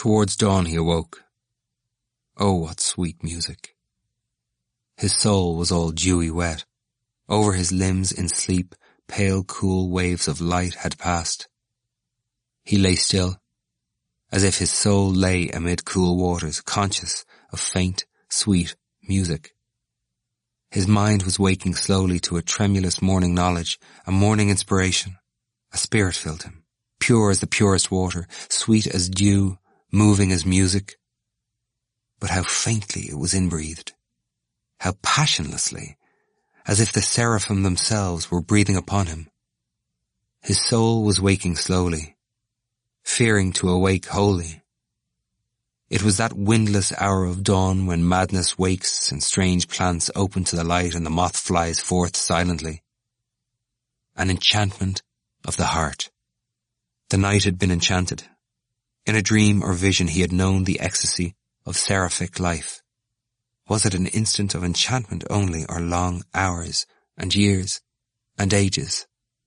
Towards dawn he awoke. Oh, what sweet music. His soul was all dewy wet. Over his limbs in sleep, pale cool waves of light had passed. He lay still, as if his soul lay amid cool waters, conscious of faint, sweet music. His mind was waking slowly to a tremulous morning knowledge, a morning inspiration. A spirit filled him, pure as the purest water, sweet as dew, moving as music. But how faintly it was inbreathed, how passionlessly, as if the seraphim themselves were breathing upon him. His soul was waking slowly, fearing to awake wholly. It was that windless hour of dawn when madness wakes and strange plants open to the light and the moth flies forth silently. An enchantment of the heart. The night had been enchanted. In a dream or vision he had known the ecstasy of seraphic life. Was it an instant of enchantment only, or long hours and years and ages?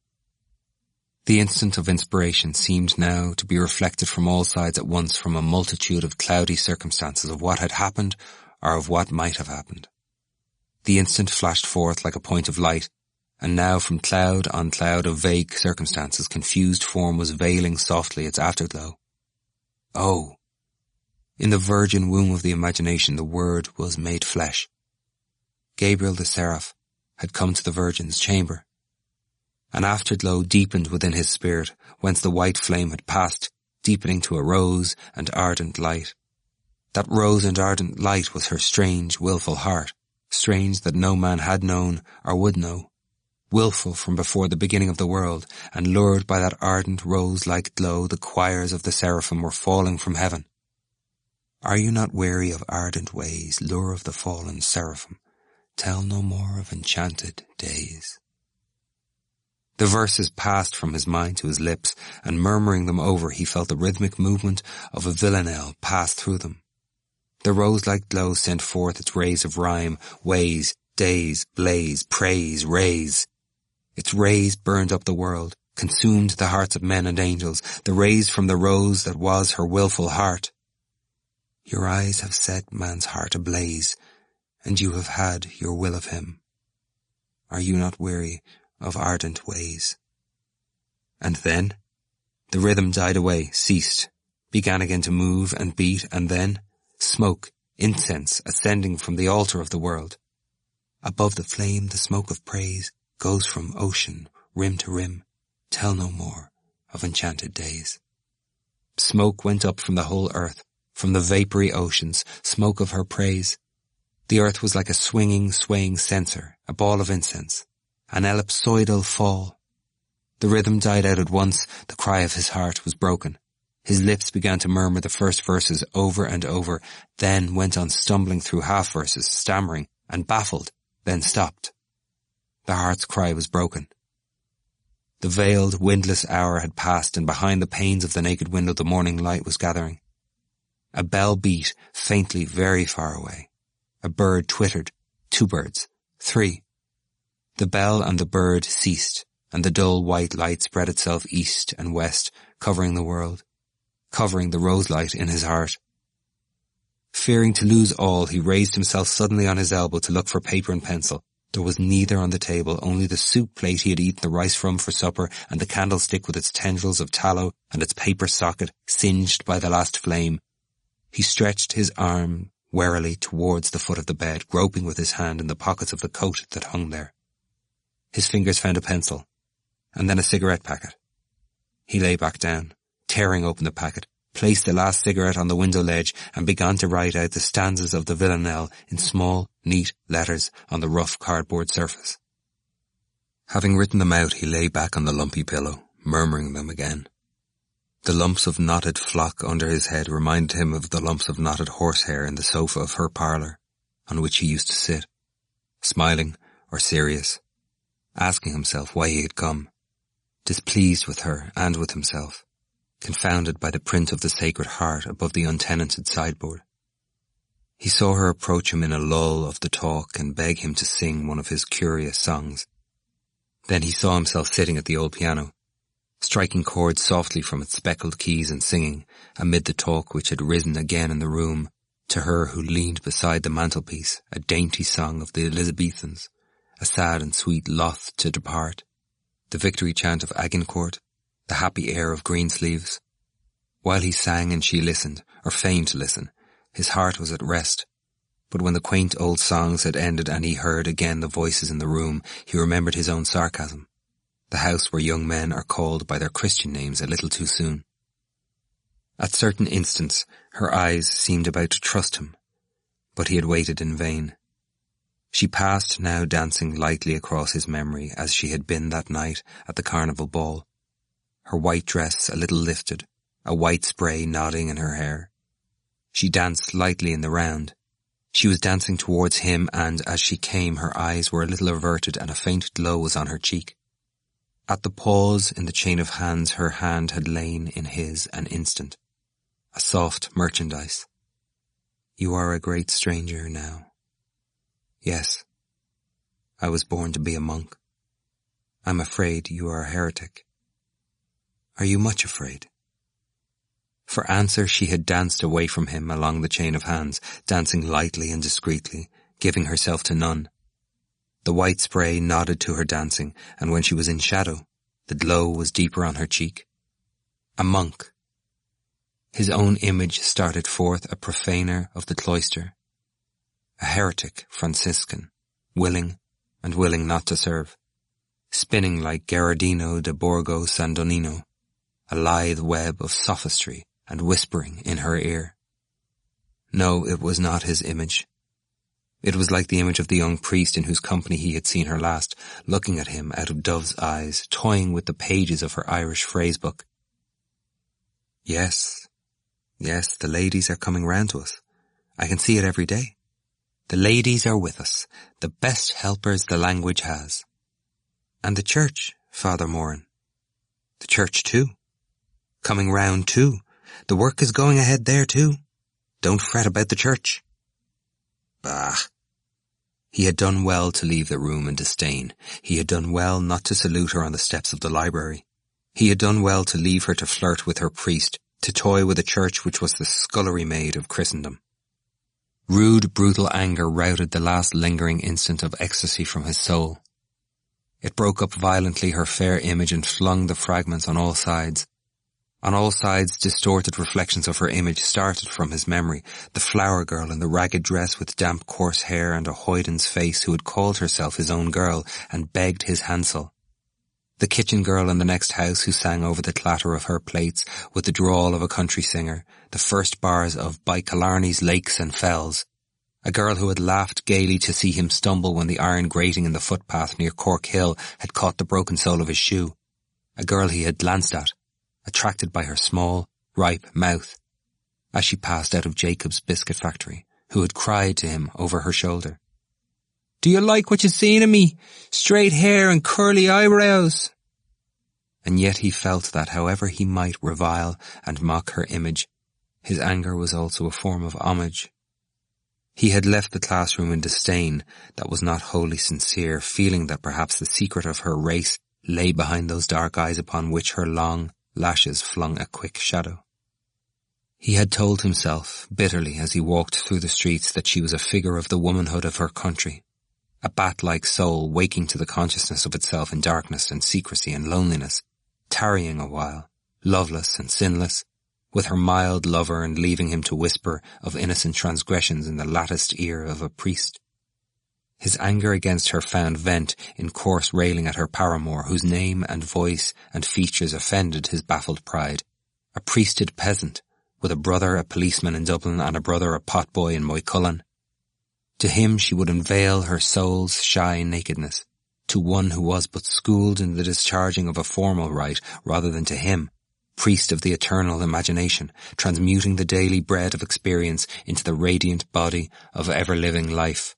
The instant of inspiration seemed now to be reflected from all sides at once from a multitude of cloudy circumstances of what had happened or of what might have happened. The instant flashed forth like a point of light, and now from cloud on cloud of vague circumstances confused form was veiling softly its afterglow. Oh! In the virgin womb of the imagination the Word was made flesh. Gabriel the seraph had come to the Virgin's chamber. An afterglow deepened within his spirit, whence the white flame had passed, deepening to a rose and ardent light. That rose and ardent light was her strange, willful heart, strange that no man had known or would know, willful from before the beginning of the world, and lured by that ardent rose-like glow the choirs of the seraphim were falling from heaven. Are you not weary of ardent ways, lure of the fallen seraphim? Tell no more of enchanted days. The verses passed from his mind to his lips, and murmuring them over he felt the rhythmic movement of a villanelle pass through them. The rose-like glow sent forth its rays of rhyme, ways, days, blaze, praise, rays. Its rays burned up the world, consumed the hearts of men and angels, the rays from the rose that was her willful heart. Your eyes have set man's heart ablaze, and you have had your will of him. Are you not weary of ardent ways? And then the rhythm died away, ceased, began again to move and beat, and then smoke, incense ascending from the altar of the world. Above the flame the smoke of praise goes from ocean, rim to rim. Tell no more of enchanted days. Smoke went up from the whole earth, from the vapory oceans, smoke of her praise. The earth was like a swinging, swaying censer, a ball of incense, an ellipsoidal fall. The rhythm died out at once, the cry of his heart was broken. His lips began to murmur the first verses over and over, then went on stumbling through half verses, stammering and baffled, then stopped. The heart's cry was broken. The veiled, windless hour had passed, and behind the panes of the naked window the morning light was gathering. A bell beat faintly very far away. A bird twittered, 2 birds, 3. The bell and the bird ceased, and the dull white light spread itself east and west, covering the world, covering the rose light in his heart. Fearing to lose all, he raised himself suddenly on his elbow to look for paper and pencil. There was neither on the table, only the soup plate he had eaten the rice from for supper, and the candlestick with its tendrils of tallow and its paper socket singed by the last flame. He stretched his arm warily towards the foot of the bed, groping with his hand in the pockets of the coat that hung there. His fingers found a pencil, and then a cigarette packet. He lay back down, tearing open the packet, placed the last cigarette on the window ledge, and began to write out the stanzas of the villanelle in small, neat letters on the rough cardboard surface. Having written them out, he lay back on the lumpy pillow, murmuring them again. The lumps of knotted flock under his head reminded him of the lumps of knotted horsehair in the sofa of her parlour, on which he used to sit, smiling or serious, asking himself why he had come, displeased with her and with himself, confounded by the print of the Sacred Heart above the untenanted sideboard. He saw her approach him in a lull of the talk and beg him to sing one of his curious songs. Then he saw himself sitting at the old piano, striking chords softly from its speckled keys and singing, amid the talk which had risen again in the room, to her who leaned beside the mantelpiece, a dainty song of the Elizabethans, a sad and sweet loth to depart, the victory chant of Agincourt, the happy air of Greensleeves. While he sang and she listened, or feigned to listen, his heart was at rest. But when the quaint old songs had ended and he heard again the voices in the room, he remembered his own sarcasm. The house where young men are called by their Christian names a little too soon. At certain instants, her eyes seemed about to trust him, but he had waited in vain. She passed now dancing lightly across his memory as she had been that night at the carnival ball, her white dress a little lifted, a white spray nodding in her hair. She danced lightly in the round. She was dancing towards him, and as she came her eyes were a little averted and a faint glow was on her cheek. At the pause in the chain of hands her hand had lain in his an instant, a soft merchandise. You are a great stranger now. Yes, I was born to be a monk. I'm afraid you are a heretic. Are you much afraid? For answer she had danced away from him along the chain of hands, dancing lightly and discreetly, giving herself to none. The white spray nodded to her dancing, and when she was in shadow, the glow was deeper on her cheek. A monk. His own image started forth a profaner of the cloister, a heretic Franciscan, willing and willing not to serve, spinning like Gherardino de Borgo Sandonino, a lithe web of sophistry and whispering in her ear. No, it was not his image. It was like the image of the young priest in whose company he had seen her last, looking at him out of dove's eyes, toying with the pages of her Irish phrase book. Yes, the ladies are coming round to us. I can see it every day. The ladies are with us, the best helpers the language has. And the church, Father Moran. The church too. Coming round too. The work is going ahead there too. Don't fret about the church. Bah! He had done well to leave the room in disdain. He had done well not to salute her on the steps of the library. He had done well to leave her to flirt with her priest, to toy with a church which was the scullery maid of Christendom. Rude, brutal anger routed the last lingering instant of ecstasy from his soul. It broke up violently her fair image and flung the fragments on all sides. On all sides, distorted reflections of her image started from his memory, the flower girl in the ragged dress with damp coarse hair and a hoyden's face who had called herself his own girl and begged his handsel. The kitchen girl in the next house who sang over the clatter of her plates with the drawl of a country singer, the first bars of By Killarney's Lakes and Fells. A girl who had laughed gaily to see him stumble when the iron grating in the footpath near Cork Hill had caught the broken sole of his shoe. A girl he had glanced at, attracted by her small, ripe mouth, as she passed out of Jacob's biscuit factory, who had cried to him over her shoulder, "Do you like what you seen of me? Straight hair and curly eyebrows." And yet he felt that however he might revile and mock her image, his anger was also a form of homage. He had left the classroom in disdain that was not wholly sincere, feeling that perhaps the secret of her race lay behind those dark eyes upon which her long lashes flung a quick shadow. He had told himself, bitterly as he walked through the streets, that she was a figure of the womanhood of her country, a bat-like soul waking to the consciousness of itself in darkness and secrecy and loneliness, tarrying a while, loveless and sinless, with her mild lover and leaving him to whisper of innocent transgressions in the latticed ear of a priest. His anger against her found vent in coarse railing at her paramour, whose name and voice and features offended his baffled pride. A priested peasant, with a brother a policeman in Dublin and a brother a potboy in Moycullen. To him she would unveil her soul's shy nakedness, to one who was but schooled in the discharging of a formal rite rather than to him, priest of the eternal imagination, transmuting the daily bread of experience into the radiant body of ever-living life.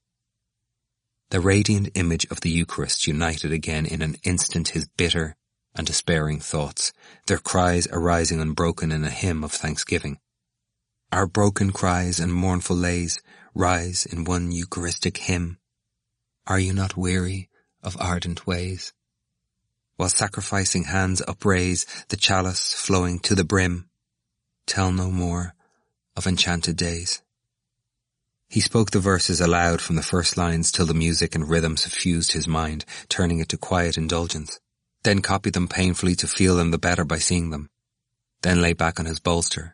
The radiant image of the Eucharist united again in an instant his bitter and despairing thoughts, their cries arising unbroken in a hymn of thanksgiving. Our broken cries and mournful lays rise in one Eucharistic hymn. Are you not weary of ardent ways? while sacrificing hands upraise the chalice flowing to the brim. Tell no more of enchanted days. He spoke the verses aloud from the first lines till the music and rhythm suffused his mind, turning it to quiet indulgence, then copied them painfully to feel them the better by seeing them, then lay back on his bolster.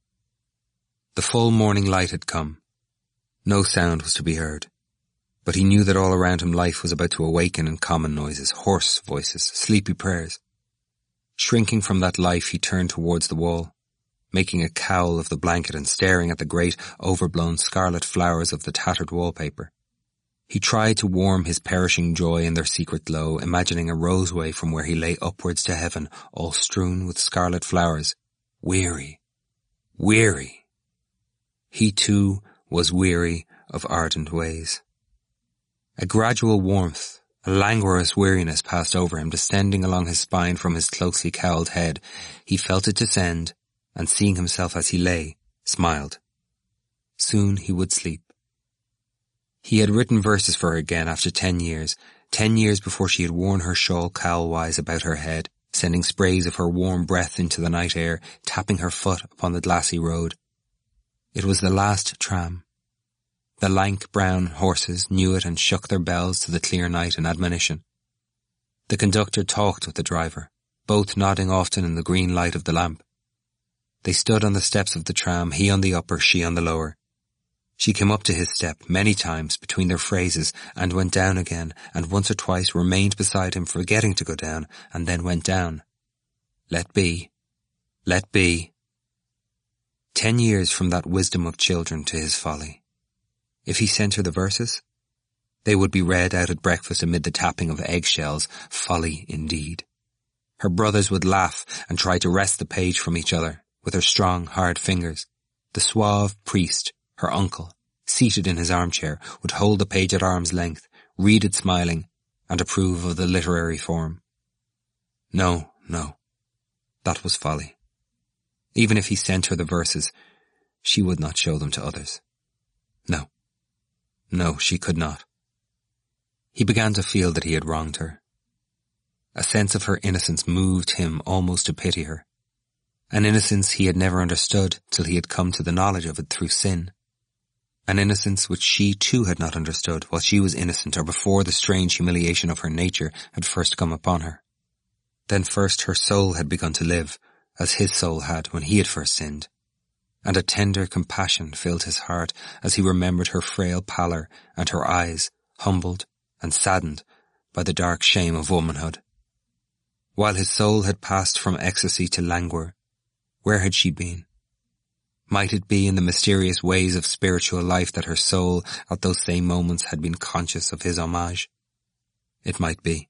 The full morning light had come. No sound was to be heard, but he knew that all around him life was about to awaken in common noises, hoarse voices, sleepy prayers. Shrinking from that life, he turned towards the wall, making a cowl of the blanket and staring at the great, overblown scarlet flowers of the tattered wallpaper. He tried to warm his perishing joy in their secret glow, imagining a roseway from where he lay upwards to heaven, all strewn with scarlet flowers. Weary, weary. He too was weary of ardent ways. A gradual warmth, a languorous weariness passed over him, descending along his spine from his closely cowled head. He felt it descend, and seeing himself as he lay, smiled. Soon he would sleep. He had written verses for her again after 10 years before she had worn her shawl cowl-wise about her head, sending sprays of her warm breath into the night air, tapping her foot upon the glassy road. It was the last tram. The lank brown horses knew it and shook their bells to the clear night in admonition. The conductor talked with the driver, both nodding often in the green light of the lamp. They stood on the steps of the tram, he on the upper, she on the lower. She came up to his step many times between their phrases and went down again, and once or twice remained beside him, forgetting to go down, and then went down. Let be. Let be. 10 years from that wisdom of children to his folly. If he sent her the verses, they would be read out at breakfast amid the tapping of eggshells. Folly indeed. Her brothers would laugh and try to wrest the page from each other with her strong, hard fingers. The suave priest, her uncle, seated in his armchair, would hold the page at arm's length, read it smiling, and approve of the literary form. No, no, that was folly. Even if he sent her the verses, she would not show them to others. No. No, she could not. He began to feel that he had wronged her. A sense of her innocence moved him almost to pity her. An innocence he had never understood till he had come to the knowledge of it through sin. An innocence which she too had not understood while she was innocent or before the strange humiliation of her nature had first come upon her. Then first her soul had begun to live, as his soul had when he had first sinned. And a tender compassion filled his heart as he remembered her frail pallor and her eyes, humbled and saddened by the dark shame of womanhood. While his soul had passed from ecstasy to languor, where had she been? Might it be in the mysterious ways of spiritual life that her soul at those same moments had been conscious of his homage? It might be.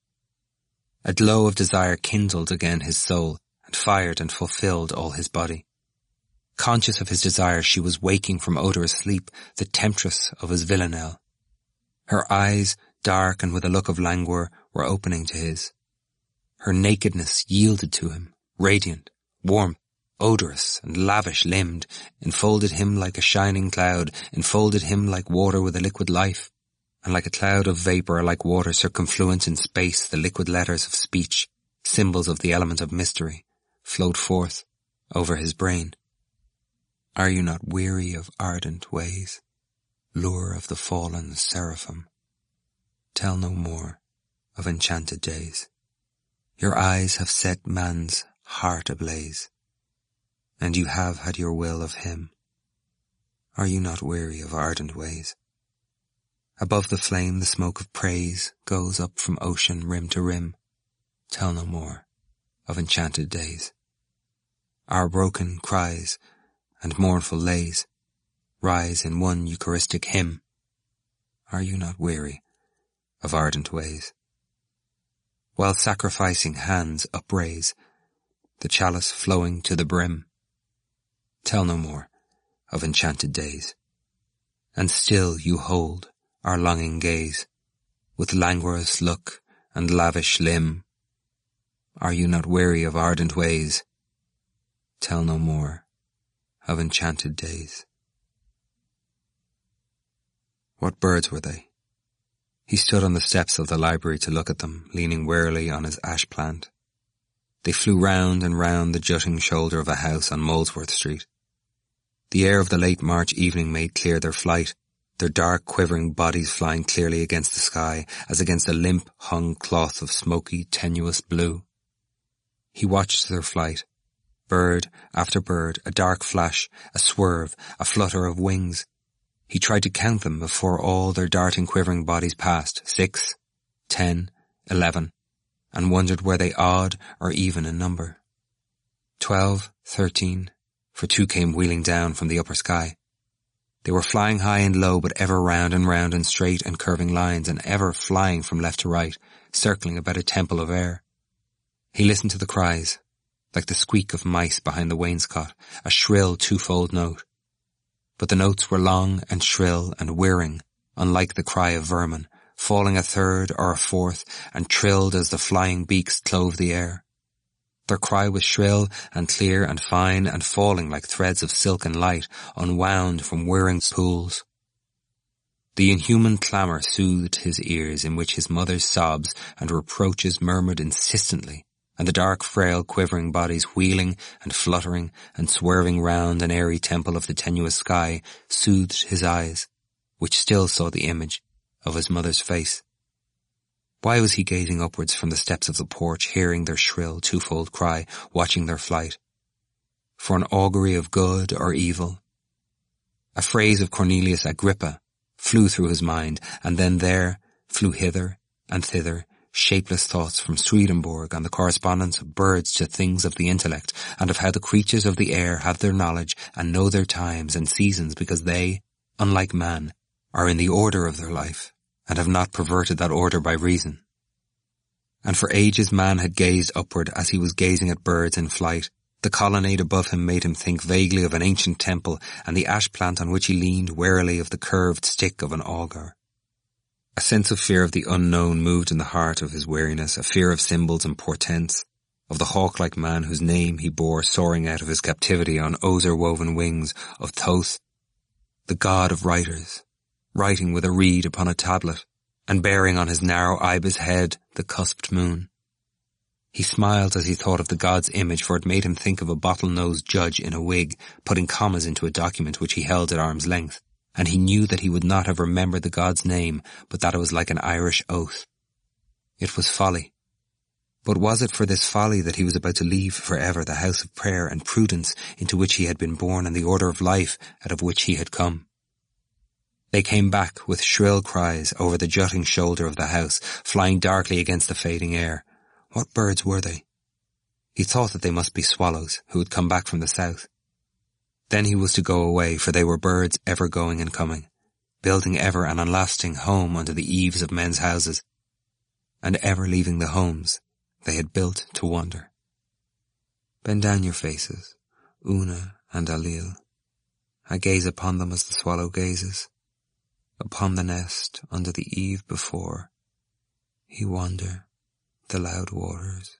A glow of desire kindled again his soul and fired and fulfilled all his body. Conscious of his desire, she was waking from odorous sleep, the temptress of his villanelle. Her eyes, dark and with a look of languor, were opening to his. Her nakedness yielded to him, radiant, warm, odorous and lavish-limbed, enfolded him like a shining cloud, enfolded him like water with a liquid life, and like a cloud of vapour or like water circumfluent in space, the liquid letters of speech, symbols of the element of mystery, flowed forth over his brain. Are you not weary of ardent ways, lure of the fallen seraphim? Tell no more of enchanted days. Your eyes have set man's heart ablaze, and you have had your will of him. Are you not weary of ardent ways? Above the flame the smoke of praise goes up from ocean rim to rim. Tell no more of enchanted days. Our broken cries and mournful lays rise in one Eucharistic hymn. Are you not weary of ardent ways? While sacrificing hands upraise, the chalice flowing to the brim. Tell no more of enchanted days. And still you hold our longing gaze, with languorous look and lavish limb. Are you not weary of ardent ways? Tell no more of enchanted days. What birds were they? He stood on the steps of the library to look at them, leaning wearily on his ash plant. They flew round and round the jutting shoulder of a house on Molesworth Street. The air of the late March evening made clear their flight, their dark quivering bodies flying clearly against the sky as against a limp hung cloth of smoky, tenuous blue. He watched their flight. Bird after bird, a dark flash, a swerve, a flutter of wings. He tried to count them before all their darting, quivering bodies passed, 6, 10, 11, and wondered were they odd or even in number. 12, 13, for 2 came wheeling down from the upper sky. They were flying high and low, but ever round and round in straight and curving lines, and ever flying from left to right, circling about a temple of air. He listened to the cries, like the squeak of mice behind the wainscot, a shrill twofold note. But the notes were long and shrill and whirring, unlike the cry of vermin, falling a third or a fourth, and trilled as the flying beaks clove the air. Their cry was shrill and clear and fine and falling like threads of silken light unwound from whirring pools. The inhuman clamour soothed his ears, in which his mother's sobs and reproaches murmured insistently, and the dark, frail, quivering bodies wheeling and fluttering and swerving round an airy temple of the tenuous sky soothed his eyes, which still saw the image of his mother's face. Why was he gazing upwards from the steps of the porch, hearing their shrill twofold cry, watching their flight? For an augury of good or evil? A phrase of Cornelius Agrippa flew through his mind, and then there flew hither and thither shapeless thoughts from Swedenborg on the correspondence of birds to things of the intellect, and of how the creatures of the air have their knowledge and know their times and seasons because they, unlike man, are in the order of their life, and have not perverted that order by reason. And for ages man had gazed upward as he was gazing at birds in flight. The colonnade above him made him think vaguely of an ancient temple, and the ash plant on which he leaned warily of the curved stick of an augur. A sense of fear of the unknown moved in the heart of his weariness, a fear of symbols and portents, of the hawk-like man whose name he bore soaring out of his captivity on osier-woven wings, of Thoth, the god of writers, writing with a reed upon a tablet, and bearing on his narrow ibis head the cusped moon. He smiled as he thought of the god's image, for it made him think of a bottle-nosed judge in a wig, putting commas into a document which he held at arm's length, and he knew that he would not have remembered the god's name, but that it was like an Irish oath. It was folly. But was it for this folly that he was about to leave forever the house of prayer and prudence into which he had been born and the order of life out of which he had come? They came back with shrill cries over the jutting shoulder of the house, flying darkly against the fading air. What birds were they? He thought that they must be swallows who had come back from the south. Then he was to go away, for they were birds ever going and coming, building ever an unlasting home under the eaves of men's houses, and ever leaving the homes they had built to wander. Bend down your faces, Una and Alil. I gaze upon them as the swallow gazes, upon the nest under the eave before. He wander the loud waters.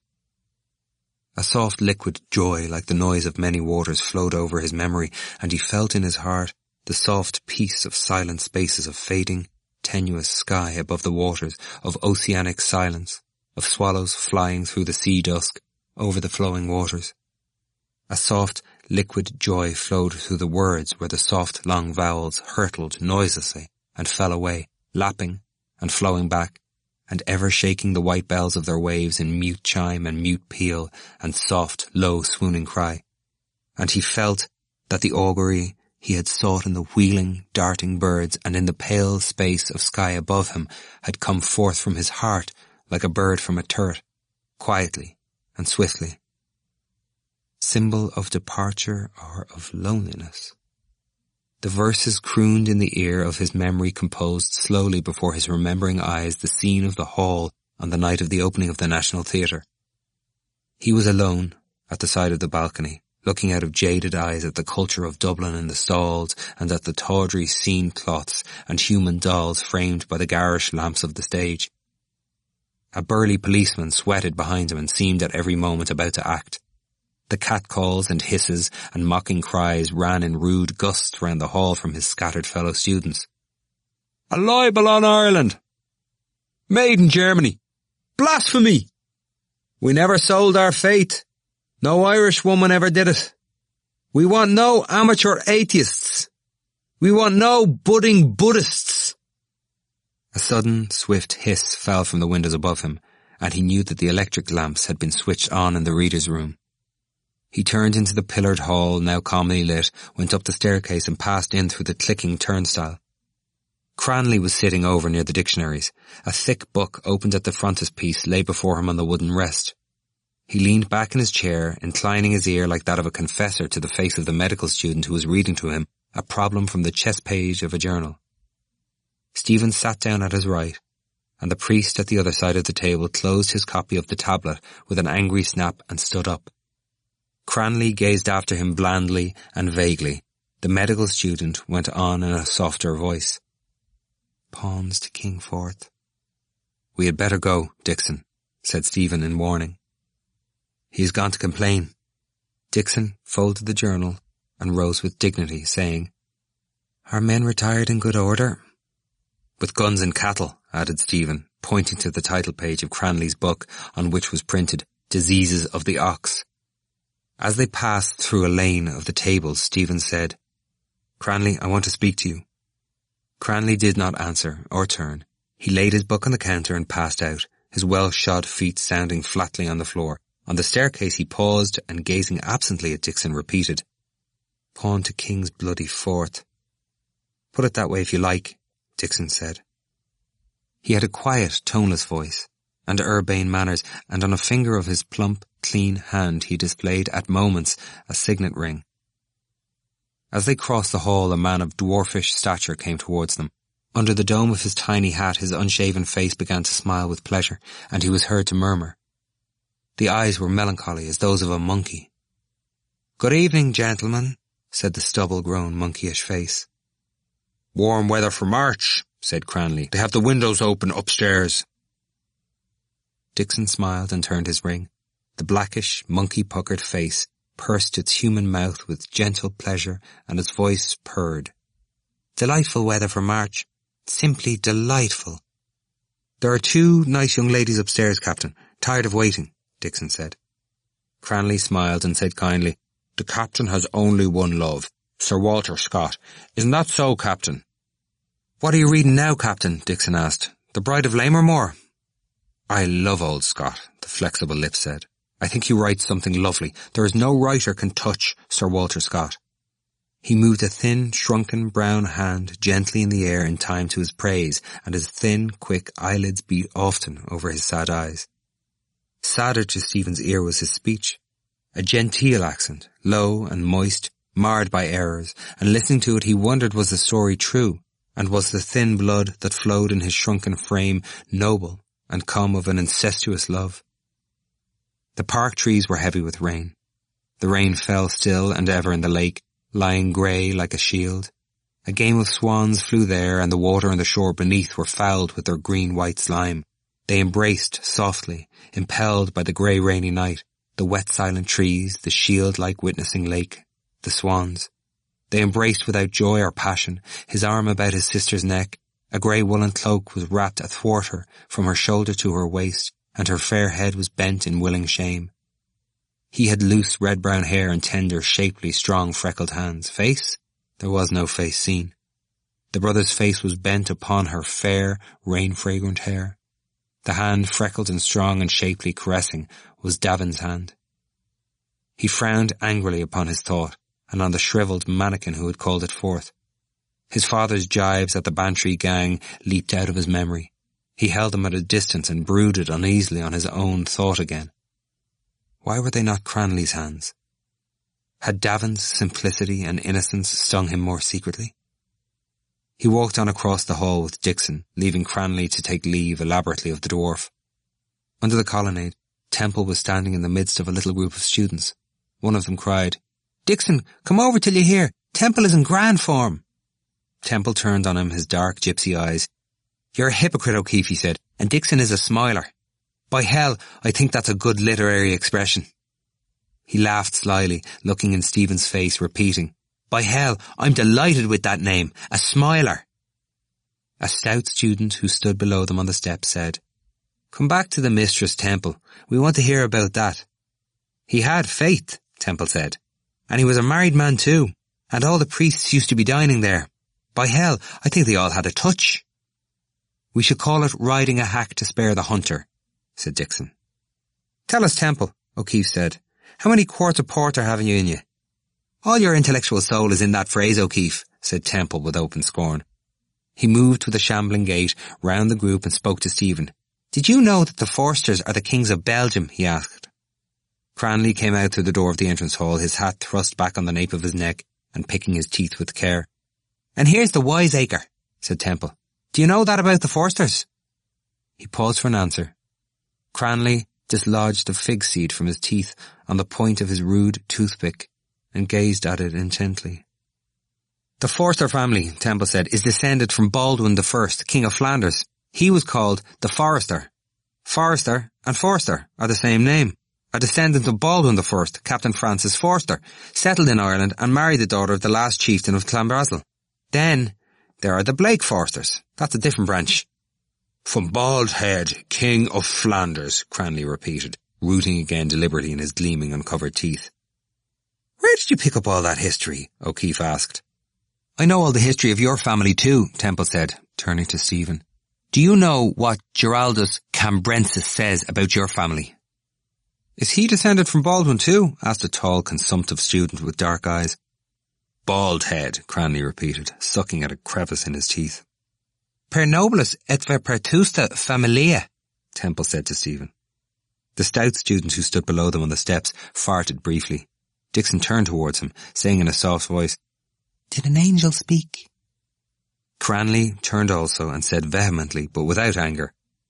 A soft liquid joy like the noise of many waters flowed over his memory, and he felt in his heart the soft peace of silent spaces of fading, tenuous sky above the waters, of oceanic silence, of swallows flying through the sea dusk over the flowing waters. A soft liquid joy flowed through the words where the soft long vowels hurtled noiselessly and fell away, lapping and flowing back, and ever shaking the white bells of their waves in mute chime and mute peal and soft, low, swooning cry. And he felt that the augury he had sought in the wheeling, darting birds and in the pale space of sky above him had come forth from his heart like a bird from a turret, quietly and swiftly. Symbol of departure or of loneliness? The verses crooned in the ear of his memory composed slowly before his remembering eyes the scene of the hall on the night of the opening of the National Theatre. He was alone at the side of the balcony, looking out of jaded eyes at the culture of Dublin in the stalls and at the tawdry scene cloths and human dolls framed by the garish lamps of the stage. A burly policeman sweated behind him and seemed at every moment about to act. The catcalls and hisses and mocking cries ran in rude gusts round the hall from his scattered fellow students. A libel on Ireland! Made in Germany. Blasphemy! We never sold our faith. No Irish woman ever did it. We want no amateur atheists. We want no budding Buddhists. A sudden, swift hiss fell from the windows above him, and he knew that the electric lamps had been switched on in the reader's room. He turned into the pillared hall, now calmly lit, went up the staircase and passed in through the clicking turnstile. Cranley was sitting over near the dictionaries. A thick book opened at the frontispiece lay before him on the wooden rest. He leaned back in his chair, inclining his ear like that of a confessor to the face of the medical student who was reading to him a problem from the chest page of a journal. Stephen sat down at his right, and the priest at the other side of the table closed his copy of the tablet with an angry snap and stood up. Cranley gazed after him blandly and vaguely. The medical student went on in a softer voice. Pawns to King Fourth. We had better go, Dixon, said Stephen in warning. He has gone to complain. Dixon folded the journal and rose with dignity, saying, Are men retired in good order? With guns and cattle, added Stephen, pointing to the title page of Cranley's book on which was printed Diseases of the Ox. As they passed through a lane of the tables, Stephen said, Cranley, I want to speak to you. Cranley did not answer or turn. He laid his book on the counter and passed out, his well-shod feet sounding flatly on the floor. On the staircase he paused and, gazing absently at Dixon, repeated, Pawn to King's bloody Fourth. Put it that way if you like, Dixon said. He had a quiet, toneless voice and urbane manners, and on a finger of his plump, clean hand he displayed at moments a signet ring. As they crossed the hall, a man of dwarfish stature came towards them. Under the dome of his tiny hat his unshaven face began to smile with pleasure, and he was heard to murmur. The eyes were melancholy as those of a monkey. Good evening, gentlemen, said the stubble-grown, monkeyish face. Warm weather for March, said Cranley. They have the windows open upstairs. Dixon smiled and turned his ring. The blackish, monkey-puckered face pursed its human mouth with gentle pleasure, and its voice purred. Delightful weather for March. Simply delightful. There are 2 nice young ladies upstairs, Captain. Tired of waiting, Dixon said. Cranley smiled and said kindly, The Captain has only one love, Sir Walter Scott. Isn't that so, Captain? What are you reading now, Captain? Dixon asked. The Bride of Lammermoor? I love old Scott, the flexible lips said. I think he writes something lovely. There is no writer can touch Sir Walter Scott. He moved a thin, shrunken brown hand gently in the air in time to his praise, and his thin, quick eyelids beat often over his sad eyes. Sadder to Stephen's ear was his speech. A genteel accent, low and moist, marred by errors, and listening to it he wondered was the story true, and was the thin blood that flowed in his shrunken frame noble and come of an incestuous love. The park trees were heavy with rain. The rain fell still and ever in the lake, lying grey like a shield. A game of swans flew there, and the water on the shore beneath were fouled with their green-white slime. They embraced softly, impelled by the grey rainy night, the wet silent trees, the shield-like witnessing lake, the swans. They embraced without joy or passion, his arm about his sister's neck. A grey woolen cloak was wrapped athwart her from her shoulder to her waist, and her fair head was bent in willing shame. He had loose red-brown hair and tender, shapely, strong, freckled hands. Face? There was no face seen. The brother's face was bent upon her fair, rain-fragrant hair. The hand, freckled and strong and shapely, caressing, was Davin's hand. He frowned angrily upon his thought, and on the shrivelled mannequin who had called it forth. His father's jibes at the Bantry gang leaped out of his memory. He held them at a distance and brooded uneasily on his own thought again. Why were they not Cranley's hands? Had Davin's simplicity and innocence stung him more secretly? He walked on across the hall with Dixon, leaving Cranley to take leave elaborately of the dwarf. Under the colonnade, Temple was standing in the midst of a little group of students. One of them cried, Dixon, come over till you hear. Temple is in grand form. Temple turned on him his dark gypsy eyes. You're a hypocrite, O'Keefe, he said, and Dixon is a smiler. By hell, I think that's a good literary expression. He laughed slyly, looking in Stephen's face, repeating, By hell, I'm delighted with that name, a smiler. A stout student who stood below them on the steps said, "Come back to the Mistress Temple. We want to hear about that." "He had faith," Temple said. "And he was a married man too. And all the priests used to be dining there. By hell, I think they all had a touch." "We should call it riding a hack to spare the hunter," said Dixon. "Tell us, Temple," O'Keefe said. "How many quarts of porter have you in you?" "All your intellectual soul is in that phrase, O'Keefe," said Temple with open scorn. He moved with a shambling gait round the group and spoke to Stephen. "Did you know that the Forsters are the kings of Belgium?" he asked. Cranley came out through the door of the entrance hall, his hat thrust back on the nape of his neck and picking his teeth with care. "And here's the wiseacre," said Temple. "Do you know that about the Forsters?" He paused for an answer. Cranley dislodged a fig seed from his teeth on the point of his rude toothpick and gazed at it intently. "The Forster family," Temple said, "is descended from Baldwin I, King of Flanders. He was called the Forester. Forester and Forster are the same name. A descendant of Baldwin I, Captain Francis Forster, settled in Ireland and married the daughter of the last chieftain of Clanbrassil. Then there are the Blake Forsters. That's a different branch." "From Baldhead, King of Flanders," Cranley repeated, rooting again deliberately in his gleaming uncovered teeth. "Where did you pick up all that history?" O'Keefe asked. "I know all the history of your family too," Temple said, turning to Stephen. "Do you know what Giraldus Cambrensis says about your family?" "Is he descended from Baldwin too?" asked a tall, consumptive student with dark eyes. "Baldhead," Cranley repeated, sucking at a crevice in his teeth. "Per nobilis et ver pertusta familia," Temple said to Stephen. The stout student who stood below them on the steps farted briefly. Dixon turned towards him, saying in a soft voice, "Did an angel speak?" Cranley turned also and said vehemently, but without anger,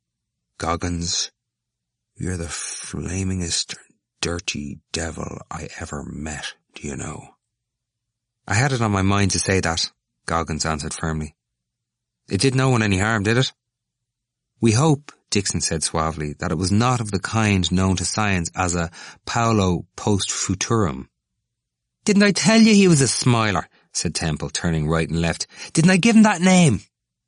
"Goggins, you're the flamingest dirty devil I ever met, do you know?" "I had it on my mind to say that," Goggins answered firmly. "It did no one any harm, did it?" "We hope," Dixon said suavely, "that it was not of the kind known to science as a paulo post futurum." "Didn't I tell you he was a smiler?" said Temple, turning right and left. "Didn't I give him that name?"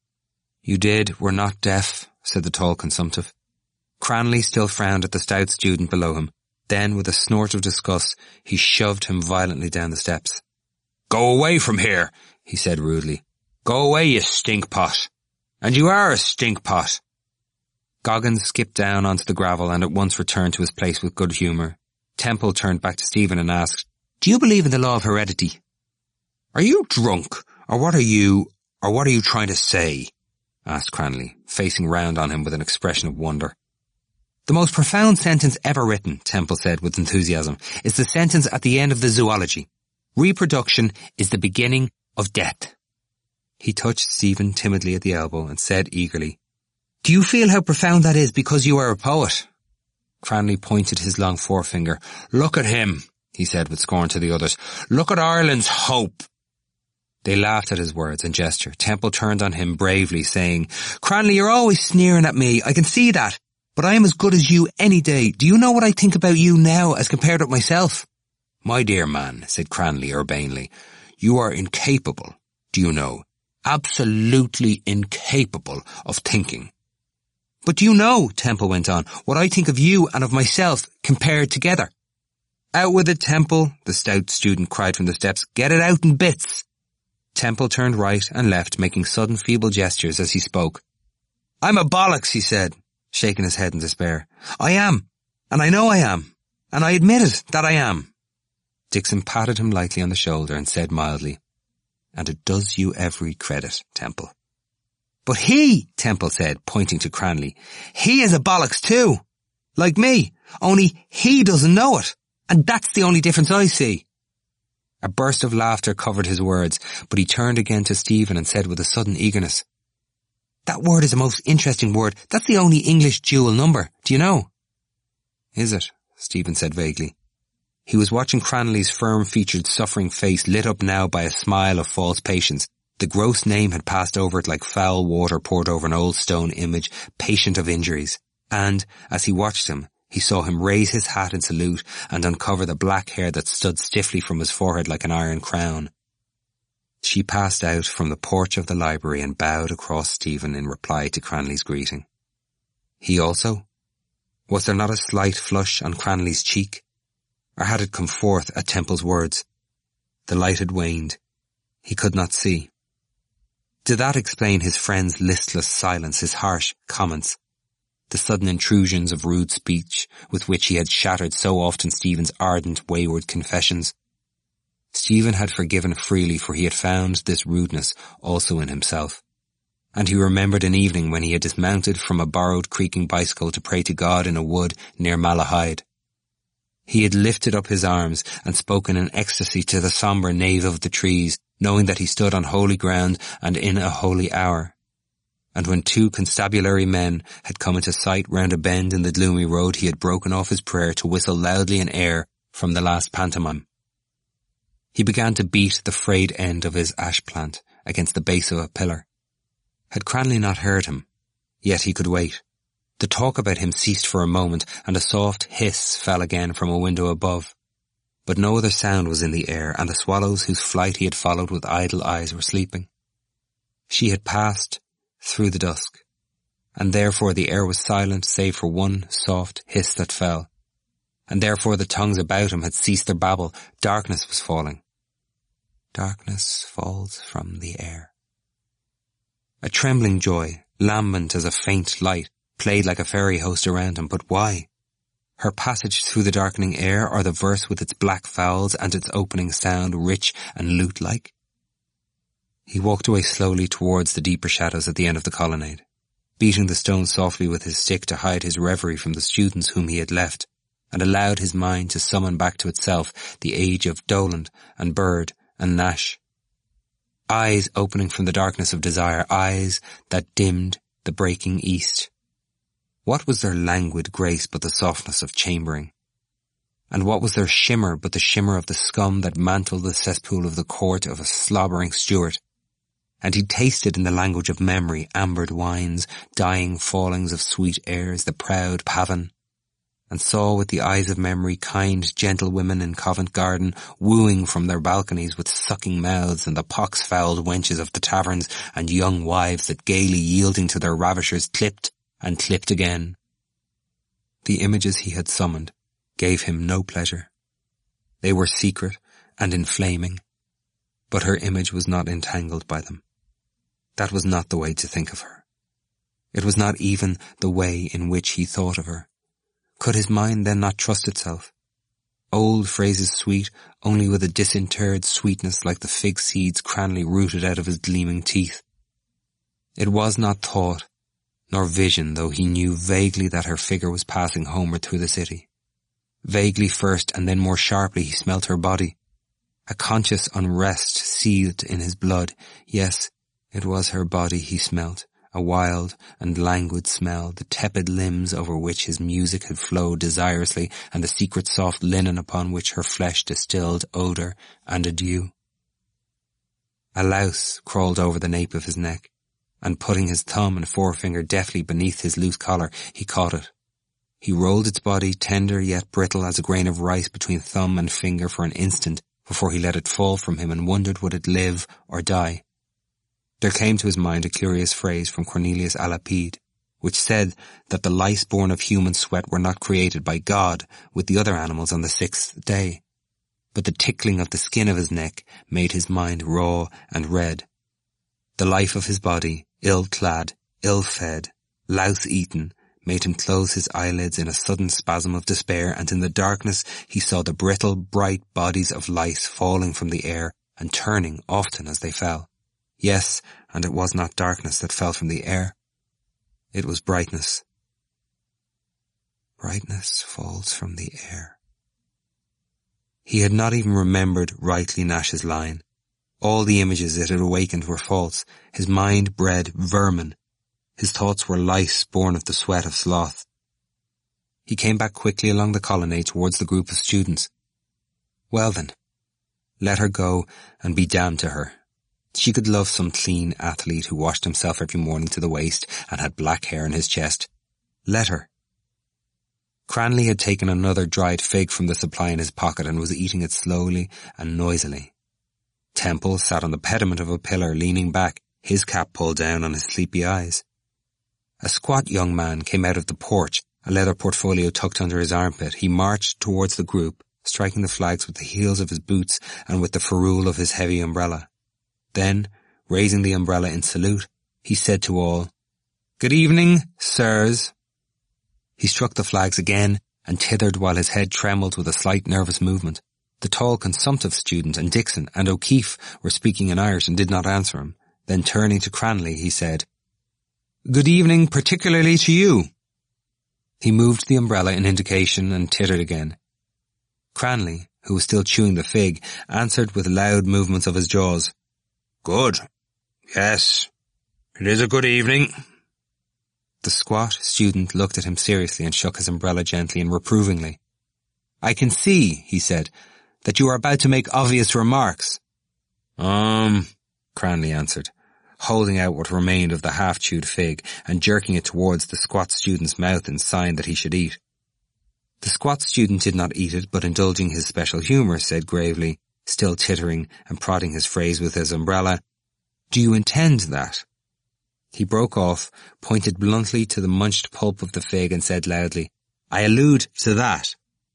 "You did, we're not deaf," said the tall consumptive. Cranley still frowned at the stout student below him. Then, with a snort of disgust, he shoved him violently down the steps. "Go away from here," he said rudely. "Go away, you stinkpot. And you are a stinkpot." Goggins skipped down onto the gravel and at once returned to his place with good humour. Temple turned back to Stephen and asked, "Do you believe in the law of heredity?" "Are you drunk, or what are you trying to say?" asked Cranley, facing round on him with an expression of wonder. "The most profound sentence ever written," Temple said with enthusiasm, "is the sentence at the end of the zoology. Reproduction is the beginning of death." He touched Stephen timidly at the elbow and said eagerly, "Do you feel how profound that is because you are a poet?" Cranley pointed his long forefinger. "Look at him," he said with scorn to the others. "Look at Ireland's hope." They laughed at his words and gesture. Temple turned on him bravely, saying, "Cranley, you're always sneering at me. I can see that. But I am as good as you any day. Do you know what I think about you now as compared with myself?" "My dear man," said Cranley urbanely, "you are incapable, do you know, absolutely incapable of thinking." "But do you know," Temple went on, "what I think of you and of myself compared together?" "Out with it, Temple," the stout student cried from the steps. "Get it out in bits." Temple turned right and left, making sudden feeble gestures as he spoke. "I'm a bollocks," he said, shaking his head in despair. "I am, and I know I am, and I admit it, that I am." Dixon patted him lightly on the shoulder and said mildly, "And it does you every credit, Temple." "But he," Temple said, pointing to Cranley, "he is a bollocks too. Like me, only he doesn't know it. And that's the only difference I see." A burst of laughter covered his words, but he turned again to Stephen and said with a sudden eagerness, "That word is a most interesting word. That's the only English dual number. Do you know?" "Is it?" Stephen said vaguely. He was watching Cranley's firm-featured, suffering face lit up now by a smile of false patience. The gross name had passed over it like foul water poured over an old stone image, patient of injuries. And, as he watched him, he saw him raise his hat in salute and uncover the black hair that stood stiffly from his forehead like an iron crown. "She She passed out from the porch of the library and bowed across Stephen in reply to Cranley's greeting. He also? Was there not a slight flush on Cranley's cheek? Or had it come forth at Temple's words? The light had waned. He could not see. Did that explain his friend's listless silence, his harsh comments, the sudden intrusions of rude speech with which he had shattered so often Stephen's ardent, wayward confessions? Stephen had forgiven freely, for he had found this rudeness also in himself. And he remembered an evening when he had dismounted from a borrowed creaking bicycle to pray to God in a wood near Malahide. He had lifted up his arms and spoken in ecstasy to the sombre nave of the trees, knowing that he stood on holy ground and in a holy hour. And when 2 constabulary men had come into sight round a bend in the gloomy road, he had broken off his prayer to whistle loudly an air from the last pantomime. He began to beat the frayed end of his ash plant against the base of a pillar. Had Cranley not heard him? Yet he could wait. The talk about him ceased for a moment, and a soft hiss fell again from a window above. But no other sound was in the air, and the swallows whose flight he had followed with idle eyes were sleeping. She had passed through the dusk, and therefore the air was silent save for one soft hiss that fell, and therefore the tongues about him had ceased their babble. Darkness was falling. Darkness falls from the air. A trembling joy, lambent as a faint light, played like a fairy host around him. But why? Her passage through the darkening air, or the verse with its black vowels and its opening sound rich and lute-like? He walked away slowly towards the deeper shadows at the end of the colonnade, beating the stones softly with his stick to hide his reverie from the students whom he had left, and allowed his mind to summon back to itself the age of Doland and Bird and Nash. Eyes opening from the darkness of desire, eyes that dimmed the breaking east. What was their languid grace but the softness of chambering? And what was their shimmer but the shimmer of the scum that mantled the cesspool of the court of a slobbering Stuart? And he tasted in the language of memory ambered wines, dying fallings of sweet airs, the proud pavin, and saw with the eyes of memory kind gentlewomen in Covent Garden wooing from their balconies with sucking mouths, and the pox-fouled wenches of the taverns, and young wives that gaily yielding to their ravishers clipped and clipped again. The images he had summoned gave him no pleasure. They were secret and inflaming, but her image was not entangled by them. That was not the way to think of her. It was not even the way in which he thought of her. Could his mind then not trust itself? Old phrases sweet, only with a disinterred sweetness like the fig seeds Cranley rooted out of his gleaming teeth. It was not thought, nor vision, though he knew vaguely that her figure was passing homeward through the city. Vaguely first, and then more sharply, he smelt her body. A conscious unrest seethed in his blood. Yes, it was her body he smelt, a wild and languid smell, the tepid limbs over which his music had flowed desirously, and the secret soft linen upon which her flesh distilled odour and a dew. A louse crawled over the nape of his neck, and putting his thumb and forefinger deftly beneath his loose collar, he caught it. He rolled its body, tender yet brittle as a grain of rice, between thumb and finger for an instant before he let it fall from him, and wondered would it live or die. There came to his mind a curious phrase from Cornelius a Lapide, which said that the lice born of human sweat were not created by God with the other animals on the 6th day. But the tickling of the skin of his neck made his mind raw and red. The life of his body, ill-clad, ill-fed, louse-eaten, made him close his eyelids in a sudden spasm of despair, and in the darkness he saw the brittle, bright bodies of lice falling from the air and turning often as they fell. Yes, and it was not darkness that fell from the air. It was brightness. Brightness falls from the air. He had not even remembered rightly Nash's line. All the images it had awakened were false. His mind bred vermin. His thoughts were lice born of the sweat of sloth. He came back quickly along the colonnade towards the group of students. Well then, let her go and be damned to her. She could love some clean athlete who washed himself every morning to the waist and had black hair in his chest. Let her. Cranley had taken another dried fig from the supply in his pocket and was eating it slowly and noisily. Temple sat on the pediment of a pillar, leaning back, his cap pulled down on his sleepy eyes. A squat young man came out of the porch, a leather portfolio tucked under his armpit. He marched towards the group, striking the flags with the heels of his boots and with the ferrule of his heavy umbrella. Then, raising the umbrella in salute, he said to all, "Good evening, sirs." He struck the flags again and tithered while his head trembled with a slight nervous movement. The tall consumptive student and Dixon and O'Keefe were speaking in Irish and did not answer him. Then turning to Cranley, he said, "Good evening particularly to you." He moved the umbrella in indication and tittered again. Cranley, who was still chewing the fig, answered with loud movements of his jaws, "Good. Yes, it is a good evening." The squat student looked at him seriously and shook his umbrella gently and reprovingly. "I can see," he said, "that you are about to make obvious remarks." Cranley answered, holding out what remained of the half-chewed fig and jerking it towards the squat student's mouth in sign that he should eat. The squat student did not eat it, but indulging his special humour, said gravely, still tittering and prodding his phrase with his umbrella, "Do you intend that?" He broke off, pointed bluntly to the munched pulp of the fig and said loudly, "I allude to that."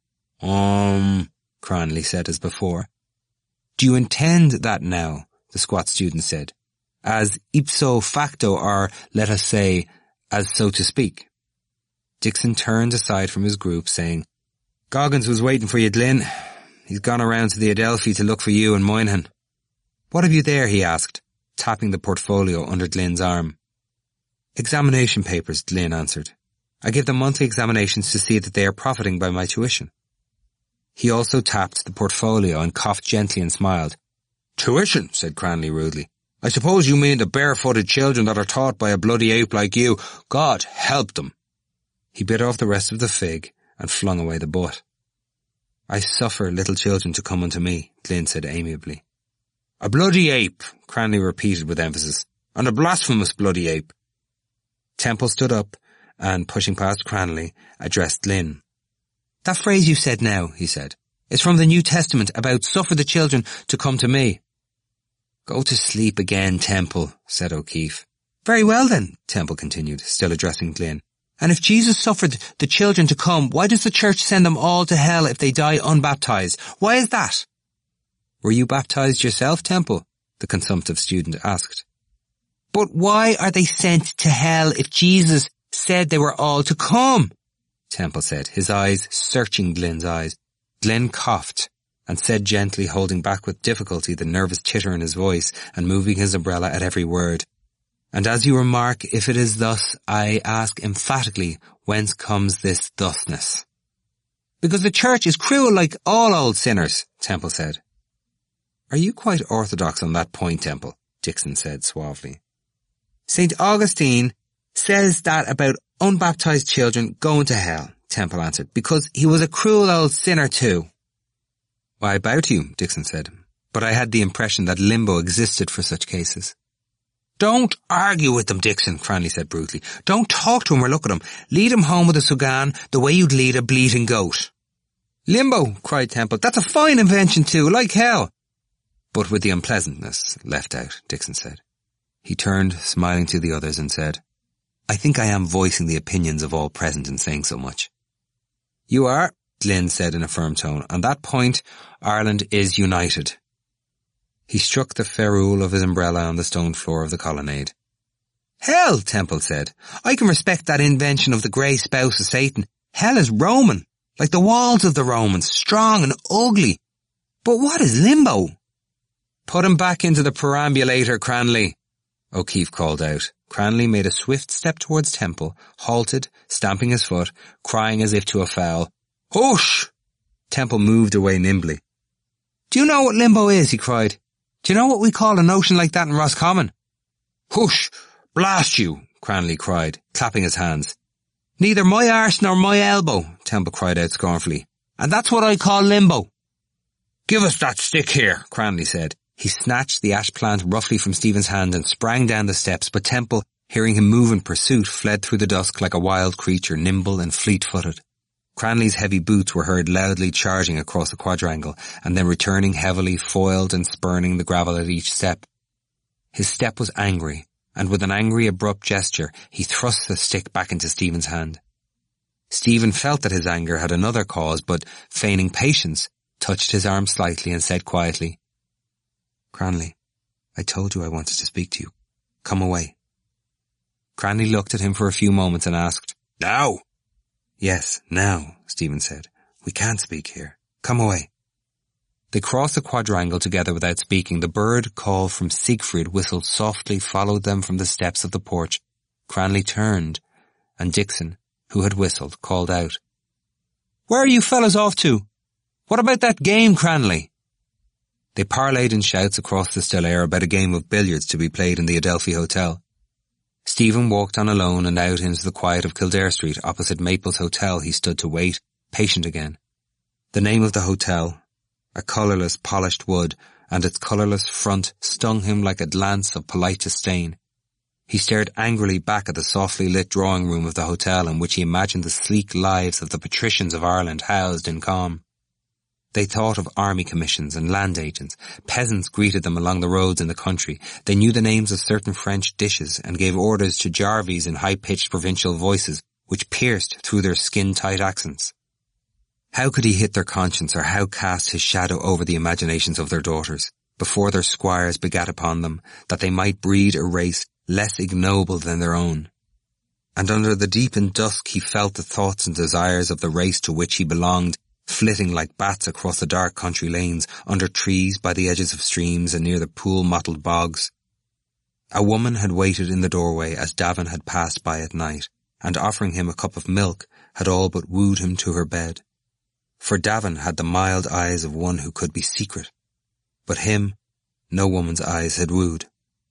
Cranley said as before. "Do you intend that now?" the squat student said, "as ipso facto, or, let us say, as so to speak." Dixon turned aside from his group, saying, "Goggins was waiting for you, Glyn. He's gone around to the Adelphi to look for you and Moynihan." "What have you there?" he asked, tapping the portfolio under Glyn's arm. "Examination papers," Glyn answered. "I give them monthly examinations to see that they are profiting by my tuition." He also tapped the portfolio and coughed gently and smiled. "Tuition," said Cranley rudely. "I suppose you mean the barefooted children that are taught by a bloody ape like you. God help them." He bit off the rest of the fig and flung away the butt. "I suffer little children to come unto me," Glyn said amiably. "A bloody ape," Cranley repeated with emphasis, "and a blasphemous bloody ape." Temple stood up and, pushing past Cranley, addressed Glyn. "That phrase you said now," he said, "is from the New Testament about suffer the children to come to me." "Go to sleep again, Temple," said O'Keefe. "Very well then," Temple continued, still addressing Glyn. "And if Jesus suffered the children to come, why does the church send them all to hell if they die unbaptized? Why is that?" "Were you baptized yourself, Temple?" the consumptive student asked. "But why are they sent to hell if Jesus said they were all to come?" Temple said, his eyes searching Glyn's eyes. Glyn coughed and said gently, holding back with difficulty the nervous titter in his voice and moving his umbrella at every word, "And as you remark, if it is thus, I ask emphatically, whence comes this thusness?" "Because the church is cruel like all old sinners," Temple said. "Are you quite orthodox on that point, Temple?" Dixon said suavely. "St. Augustine says that about unbaptized children going to hell," Temple answered, "because he was a cruel old sinner too." "I bow to you," Dixon said, "but I had the impression that limbo existed for such cases." "Don't argue with them, Dixon," Cranley said brutally. "Don't talk to him or look at him. Lead him home with a sugan the way you'd lead a bleating goat." "Limbo," cried Temple. "That's a fine invention too, like hell." "But with the unpleasantness left out," Dixon said. He turned, smiling to the others, and said, "I think I am voicing the opinions of all present in saying so much." "You are," Glyn said in a firm tone. "On that point, Ireland is united." He struck the ferrule of his umbrella on the stone floor of the colonnade. "Hell," Temple said. "I can respect that invention of the grey spouse of Satan. Hell is Roman, like the walls of the Romans, strong and ugly. But what is limbo?" "Put him back into the perambulator, Cranley," O'Keefe called out. Cranley made a swift step towards Temple, halted, stamping his foot, crying as if to a fowl, "Hush!" Temple moved away nimbly. "Do you know what limbo is?" he cried. "Do you know what we call a notion like that in Roscommon?" "Hush! Blast you!" Cranley cried, clapping his hands. "Neither my arse nor my elbow," Temple cried out scornfully. "And that's what I call limbo." "Give us that stick here," Cranley said. He snatched the ash plant roughly from Stephen's hand and sprang down the steps, but Temple, hearing him move in pursuit, fled through the dusk like a wild creature, nimble and fleet-footed. Cranley's heavy boots were heard loudly charging across the quadrangle and then returning heavily, foiled and spurning the gravel at each step. His step was angry, and with an angry, abrupt gesture, he thrust the stick back into Stephen's hand. Stephen felt that his anger had another cause, but, feigning patience, touched his arm slightly and said quietly, "Cranley, I told you I wanted to speak to you. Come away." Cranley looked at him for a few moments and asked, "Now?" "Yes, now," Stephen said. "We can't speak here. Come away." They crossed the quadrangle together without speaking. The bird call from Siegfried whistled softly, followed them from the steps of the porch. Cranley turned, and Dixon, who had whistled, called out, "Where are you fellows off to? What about that game, Cranley?" They parleyed in shouts across the still air about a game of billiards to be played in the Adelphi Hotel. Stephen walked on alone and out into the quiet of Kildare Street. Opposite Maples Hotel he stood to wait, patient again. The name of the hotel, a colourless polished wood, and its colourless front stung him like a lance of polite disdain. He stared angrily back at the softly lit drawing room of the hotel in which he imagined the sleek lives of the patricians of Ireland housed in calm. They thought of army commissions and land agents. Peasants greeted them along the roads in the country. They knew the names of certain French dishes and gave orders to jarvies in high-pitched provincial voices which pierced through their skin-tight accents. How could he hit their conscience, or how cast his shadow over the imaginations of their daughters, before their squires begat upon them, that they might breed a race less ignoble than their own? And under the deepened dusk he felt the thoughts and desires of the race to which he belonged, flitting like bats across the dark country lanes, under trees, by the edges of streams, and near the pool-mottled bogs. A woman had waited in the doorway as Davin had passed by at night, and offering him a cup of milk, had all but wooed him to her bed. For Davin had the mild eyes of one who could be secret, but him no woman's eyes had wooed.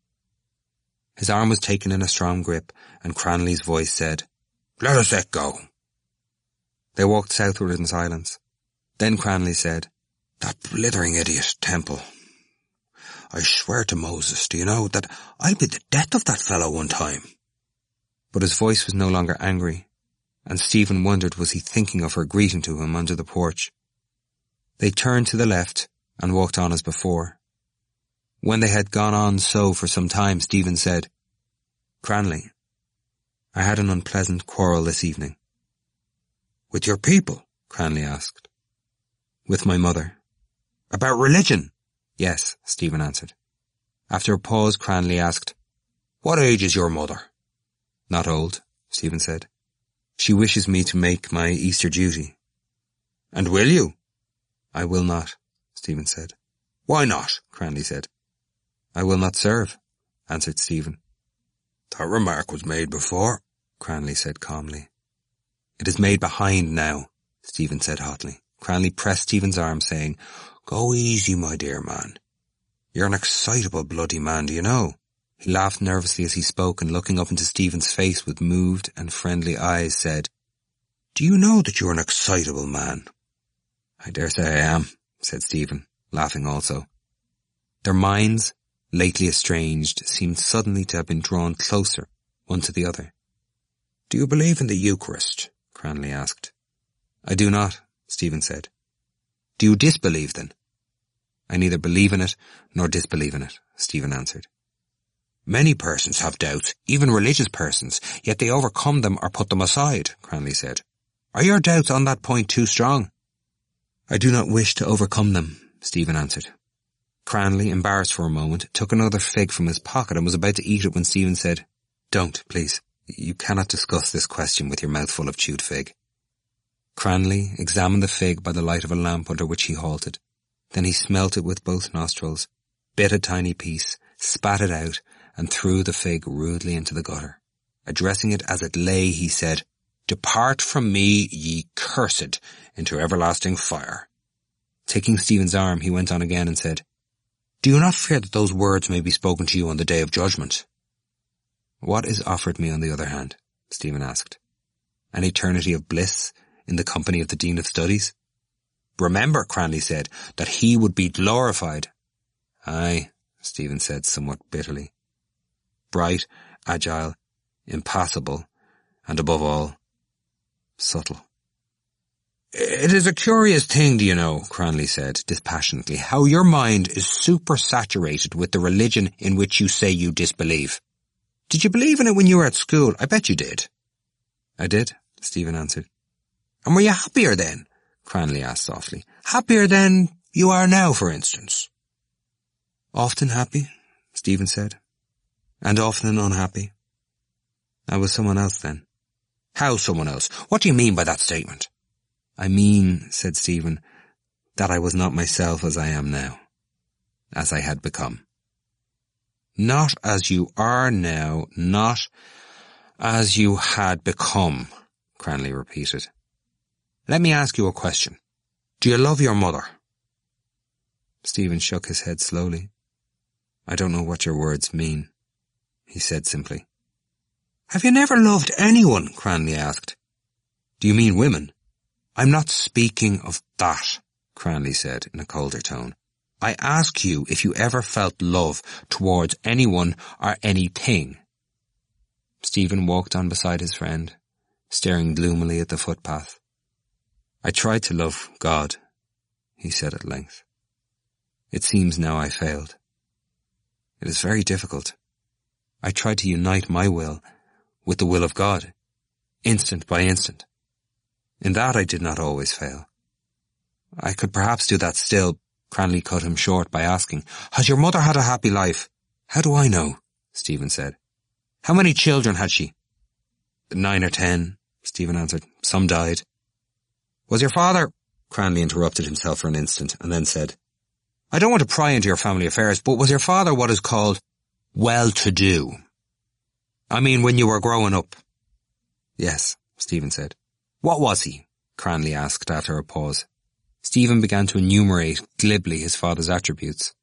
His arm was taken in a strong grip, and Cranley's voice said, "Let us let go." They walked southward in silence. Then Cranley said, "That blithering idiot, Temple. I swear to Moses, do you know, that I'll be the death of that fellow one time." But his voice was no longer angry, and Stephen wondered, was he thinking of her greeting to him under the porch? They turned to the left and walked on as before. When they had gone on so for some time, Stephen said, "Cranley, I had an unpleasant quarrel this evening." "With your people?" Cranley asked. "With my mother." "About religion?" "Yes," Stephen answered. After a pause, Cranley asked, "What age is your mother?" "Not old," Stephen said. "She wishes me to make my Easter duty." "And will you?" "I will not," Stephen said. "Why not?" Cranley said. "I will not serve," answered Stephen. "That remark was made before," Cranley said calmly. "It is made behind now," Stephen said hotly. Cranley pressed Stephen's arm, saying, "Go easy, my dear man. You're an excitable bloody man, do you know?" He laughed nervously as he spoke, and looking up into Stephen's face with moved and friendly eyes, said, "Do you know that you're an excitable man?" "I dare say I am," said Stephen, laughing also. Their minds, lately estranged, seemed suddenly to have been drawn closer, one to the other. "Do you believe in the Eucharist?" Cranley asked. "I do not," Stephen said. "Do you disbelieve then?" "I neither believe in it nor disbelieve in it," Stephen answered. "Many persons have doubts, even religious persons, yet they overcome them or put them aside," Cranley said. "Are your doubts on that point too strong?" "I do not wish to overcome them," Stephen answered. Cranley, embarrassed for a moment, took another fig from his pocket and was about to eat it when Stephen said, "Don't, please. You cannot discuss this question with your mouth full of chewed fig." Cranley examined the fig by the light of a lamp under which he halted. Then he smelt it with both nostrils, bit a tiny piece, spat it out, and threw the fig rudely into the gutter. Addressing it as it lay, he said, "Depart from me, ye cursed, into everlasting fire." Taking Stephen's arm, he went on again and said, "Do you not fear that those words may be spoken to you on the day of judgment?" "What is offered me on the other hand?" Stephen asked. "An eternity of bliss in the company of the Dean of Studies?" "Remember," Cranley said, "that he would be glorified." "Aye," Stephen said somewhat bitterly. "Bright, agile, impassible, and above all, subtle." It is a curious thing, do you know, Cranley said dispassionately, how your mind is supersaturated with the religion in which you say you disbelieve. Did you believe in it when you were at school? I bet you did. I did, Stephen answered. And were you happier then? Cranley asked softly. Happier than you are now, for instance? Often happy, Stephen said. And often unhappy. I was someone else then. How someone else? What do you mean by that statement? I mean, said Stephen, that I was not myself as I am now, as I had become. Not as you are now, not as you had become, Cranley repeated. Let me ask you a question. Do you love your mother? Stephen shook his head slowly. I don't know what your words mean, he said simply. Have you never loved anyone? Cranley asked. Do you mean women? I'm not speaking of that, Cranley said in a colder tone. I ask you if you ever felt love towards anyone or anything. Stephen walked on beside his friend, staring gloomily at the footpath. I tried to love God, he said at length. It seems now I failed. It is very difficult. I tried to unite my will with the will of God, instant by instant. In that I did not always fail. I could perhaps do that still. Cranley cut him short by asking, Has your mother had a happy life? How do I know? Stephen said. How many children had she? 9 or 10, Stephen answered. Some died. Was your father? Cranley interrupted himself for an instant and then said, I don't want to pry into your family affairs, but was your father what is called well-to-do? I mean, when you were growing up. Yes, Stephen said. What was he? Cranley asked after a pause. Stephen began to enumerate glibly his father's attributes.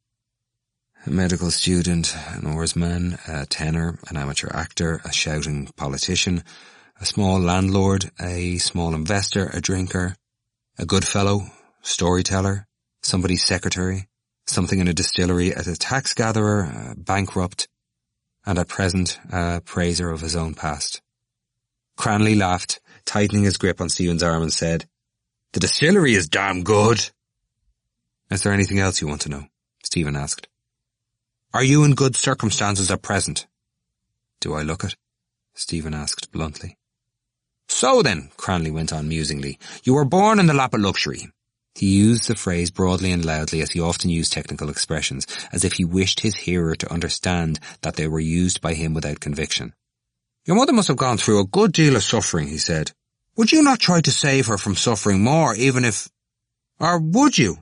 A medical student, an oarsman, a tenor, an amateur actor, a shouting politician, a small landlord, a small investor, a drinker, a good fellow, storyteller, somebody's secretary, something in a distillery, a tax gatherer, a bankrupt, and at present a praiser of his own past. Cranley laughed, tightening his grip on Stephen's arm, and said, The distillery is damn good. Is there anything else you want to know? Stephen asked. Are you in good circumstances at present? Do I look it? Stephen asked bluntly. So then, Cranley went on musingly, you were born in the lap of luxury. He used the phrase broadly and loudly as he often used technical expressions, as if he wished his hearer to understand that they were used by him without conviction. Your mother must have gone through a good deal of suffering, he said. Would you not try to save her from suffering more, even if... Or would you?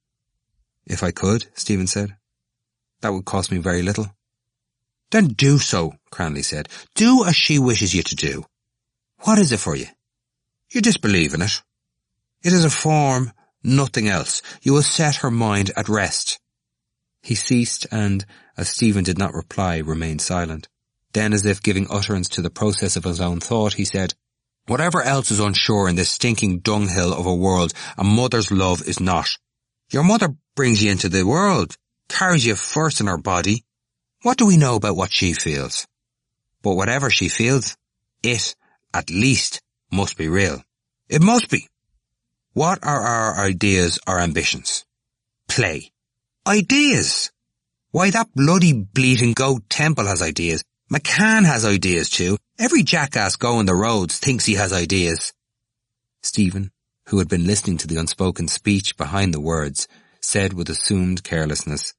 If I could, Stephen said. That would cost me very little. Then do so, Cranley said. Do as she wishes you to do. What is it for you? You disbelieve in it. It is a form, nothing else. You will set her mind at rest. He ceased and, as Stephen did not reply, remained silent. Then, as if giving utterance to the process of his own thought, he said, Whatever else is unsure in this stinking dunghill of a world, a mother's love is not. Your mother brings you into the world, carries you first in her body. What do we know about what she feels? But whatever she feels, it, at least, must be real. It must be. What are our ideas or ambitions? Play. Ideas! Why, that bloody bleating goat Temple has ideas. McCann has ideas too. Every jackass going the roads thinks he has ideas. Stephen, who had been listening to the unspoken speech behind the words, said with assumed carelessness,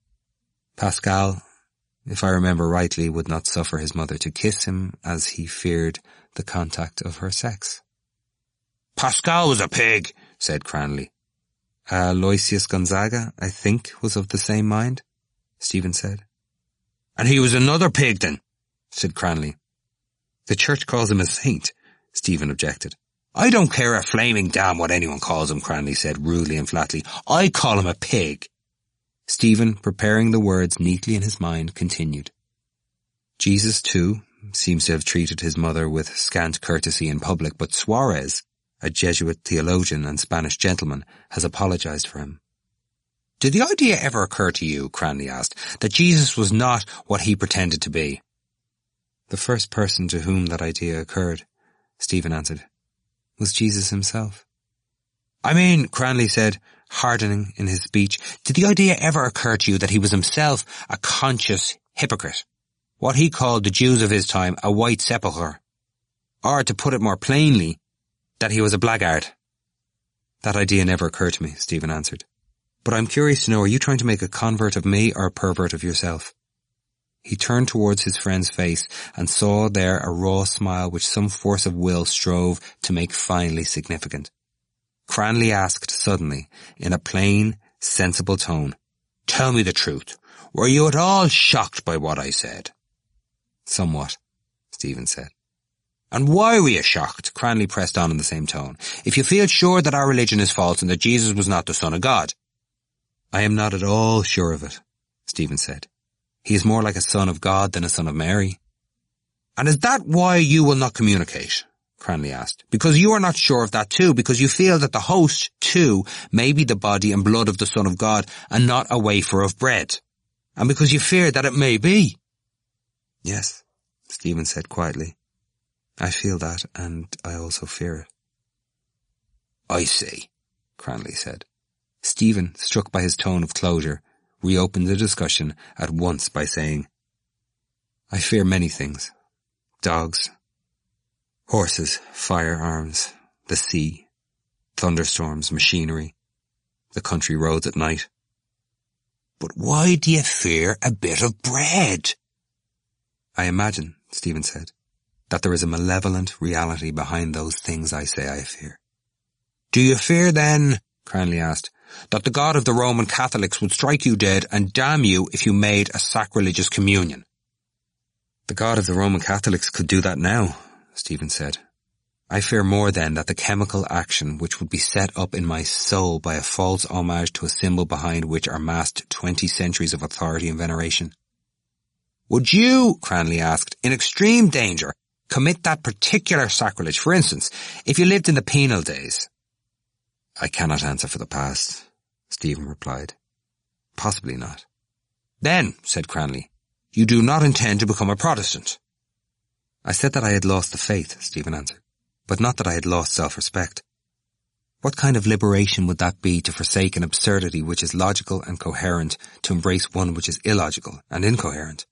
Pascal, if I remember rightly, would not suffer his mother to kiss him as he feared the contact of her sex. Pascal was a pig, said Cranley. Aloysius Gonzaga, I think, was of the same mind, Stephen said. And he was another pig then, said Cranley. The church calls him a saint, Stephen objected. I don't care a flaming damn what anyone calls him, Cranley said rudely and flatly. I call him a pig. Stephen, preparing the words neatly in his mind, continued. Jesus, too, seems to have treated his mother with scant courtesy in public, but Suarez, a Jesuit theologian and Spanish gentleman, has apologized for him. Did the idea ever occur to you, Cranley asked, that Jesus was not what he pretended to be? The first person to whom that idea occurred, Stephen answered, was Jesus himself. I mean, Cranley said, hardening in his speech, did the idea ever occur to you that he was himself a conscious hypocrite? What he called the Jews of his time a white sepulchre? Or, to put it more plainly, that he was a blackguard? That idea never occurred to me, Stephen answered. But I'm curious to know, are you trying to make a convert of me or a pervert of yourself? He turned towards his friend's face and saw there a raw smile which some force of will strove to make finely significant. Cranley asked suddenly, in a plain, sensible tone, "Tell me the truth. Were you at all shocked by what I said?" "Somewhat," Stephen said. "And why were you shocked?" Cranley pressed on in the same tone. "If you feel sure that our religion is false and that Jesus was not the Son of God." "I am not at all sure of it," Stephen said. "He is more like a son of God than a son of Mary." "And is that why you will not communicate?" Cranley asked. "Because you are not sure of that too, because you feel that the host, too, may be the body and blood of the Son of God and not a wafer of bread, and because you fear that it may be." "Yes," Stephen said quietly. "I feel that, and I also fear it." "I see," Cranley said. Stephen, struck by his tone of closure, reopened the discussion at once by saying, "I fear many things. Dogs, horses, firearms, the sea, thunderstorms, machinery, the country roads at night." "But why do you fear a bit of bread?" "I imagine," Stephen said, "that there is a malevolent reality behind those things I say I fear." "Do you fear then," Cranley asked, "that the God of the Roman Catholics would strike you dead and damn you if you made a sacrilegious communion?" "The God of the Roman Catholics could do that now," Stephen said. "I fear more then that the chemical action which would be set up in my soul by a false homage to a symbol behind which are massed 20 centuries of authority and veneration." "Would you," Cranley asked, "in extreme danger, commit that particular sacrilege, for instance, if you lived in the penal days?" "I cannot answer for the past," Stephen replied. "Possibly not." "Then," said Cranley, "you do not intend to become a Protestant?" "I said that I had lost the faith," Stephen answered, "but not that I had lost self-respect. What kind of liberation would that be to forsake an absurdity which is logical and coherent to embrace one which is illogical and incoherent?"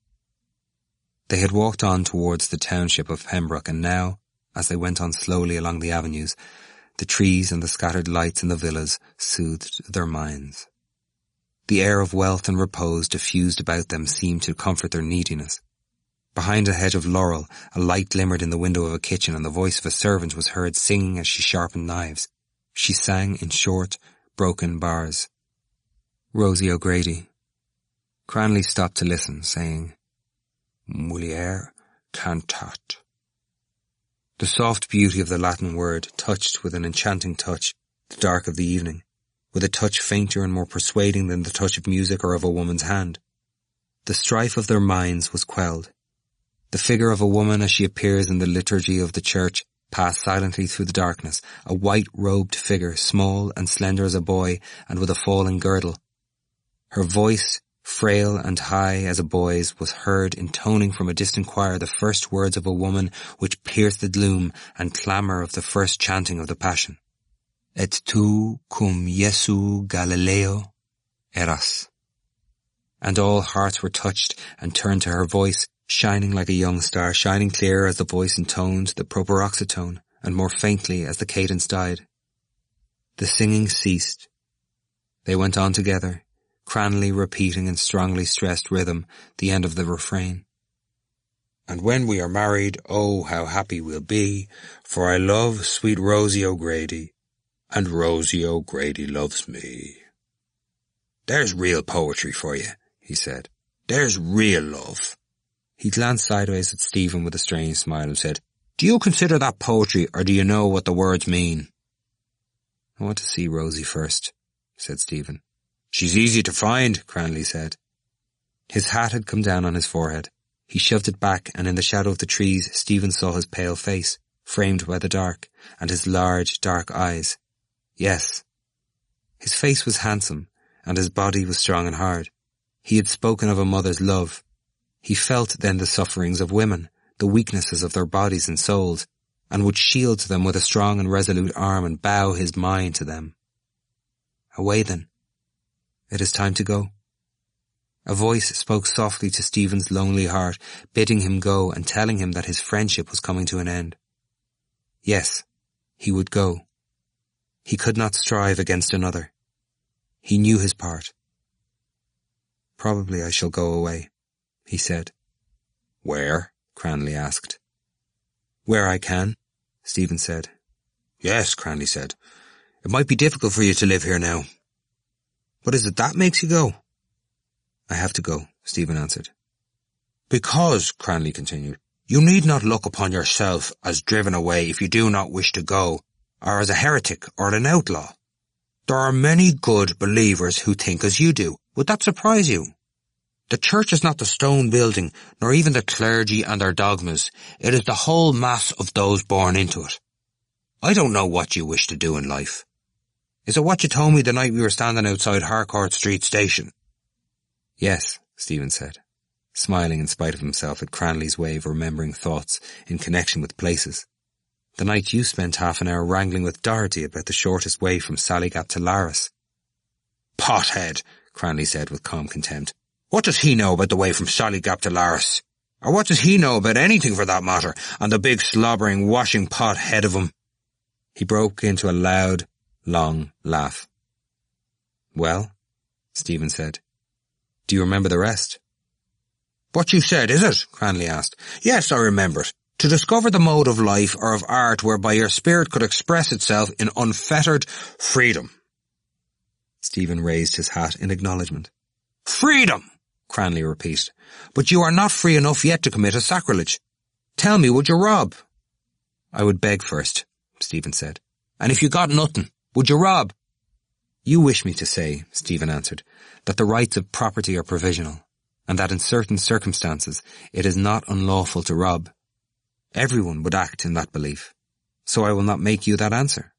They had walked on towards the township of Pembroke, and now, as they went on slowly along the avenues, the trees and the scattered lights in the villas soothed their minds. The air of wealth and repose diffused about them seemed to comfort their neediness. Behind a hedge of laurel, a light glimmered in the window of a kitchen, and the voice of a servant was heard singing as she sharpened knives. She sang in short, broken bars. "Rosie O'Grady." Cranley stopped to listen, saying, "Mulier cantat." The soft beauty of the Latin word touched with an enchanting touch the dark of the evening, with a touch fainter and more persuading than the touch of music or of a woman's hand. The strife of their minds was quelled. The figure of a woman as she appears in the liturgy of the church passed silently through the darkness, a white-robed figure, small and slender as a boy, and with a falling girdle. Her voice, frail and high as a boy's, was heard intoning from a distant choir the first words of a woman which pierced the gloom and clamour of the first chanting of the Passion. Et tu cum Jesu Galileo eras. And all hearts were touched and turned to her voice, shining like a young star, shining clearer as the voice intoned the proparoxytone, and more faintly as the cadence died. The singing ceased. They went on together, Cranley repeating in strongly stressed rhythm the end of the refrain. "And when we are married, oh, how happy we'll be, for I love sweet Rosie O'Grady, and Rosie O'Grady loves me." "There's real poetry for you," he said. "There's real love." He glanced sideways at Stephen with a strange smile and said, "Do you consider that poetry, or do you know what the words mean?" "I want to see Rosie first," said Stephen. "She's easy to find," Cranley said. His hat had come down on his forehead. He shoved it back, and in the shadow of the trees Stephen saw his pale face, framed by the dark, and his large, dark eyes. Yes. His face was handsome, and his body was strong and hard. He had spoken of a mother's love. He felt then the sufferings of women, the weaknesses of their bodies and souls, and would shield them with a strong and resolute arm and bow his mind to them. Away then. It is time to go. A voice spoke softly to Stephen's lonely heart, bidding him go and telling him that his friendship was coming to an end. Yes, he would go. He could not strive against another. He knew his part. Probably I shall go away, he said. Where? Cranley asked. Where I can, Stephen said. Yes, Cranley said. It might be difficult for you to live here now. What is it that makes you go? I have to go, Stephen answered. Because, Cranley continued, you need not look upon yourself as driven away if you do not wish to go, or as a heretic or an outlaw. There are many good believers who think as you do. Would that surprise you? The church is not the stone building, nor even the clergy and their dogmas. It is the whole mass of those born into it. I don't know what you wish to do in life. Is it what you told me the night we were standing outside Harcourt Street Station? Yes, Stephen said, smiling in spite of himself at Cranley's way of remembering thoughts in connection with places. The night you spent half an hour wrangling with Doherty about the shortest way from Sallygap to Larras. Pothead, Cranley said with calm contempt. What does he know about the way from Sallygap to Larras? Or what does he know about anything for that matter, and the big slobbering washing pot head of him? He broke into a loud, long laugh. Well, Stephen said, do you remember the rest? What you said, is it? Cranley asked. Yes, I remember it. To discover the mode of life or of art whereby your spirit could express itself in unfettered freedom. Stephen raised his hat in acknowledgement. Freedom! Cranley repeated. But you are not free enough yet to commit a sacrilege. Tell me, would you rob? I would beg first, Stephen said. And if you got nothing, would you rob? You wish me to say, Stephen answered, that the rights of property are provisional, and that in certain circumstances it is not unlawful to rob. Everyone would act in that belief, so I will not make you that answer.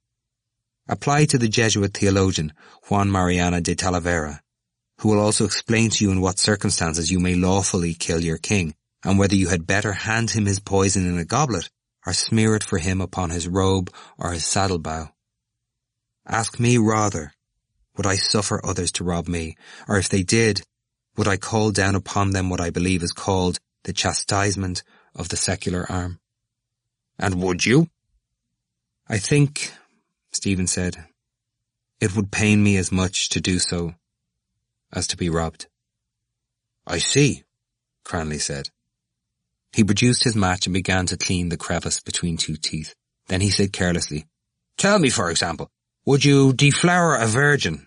Apply to the Jesuit theologian Juan Mariana de Talavera, who will also explain to you in what circumstances you may lawfully kill your king, and whether you had better hand him his poison in a goblet, or smear it for him upon his robe or his saddle-bow. Ask me rather, would I suffer others to rob me, or if they did, would I call down upon them what I believe is called the chastisement of the secular arm? And would you? I think, Stephen said, it would pain me as much to do so as to be robbed. I see, Cranley said. He produced his match and began to clean the crevice between two teeth. Then he said carelessly, Tell me, for example, would you deflower a virgin?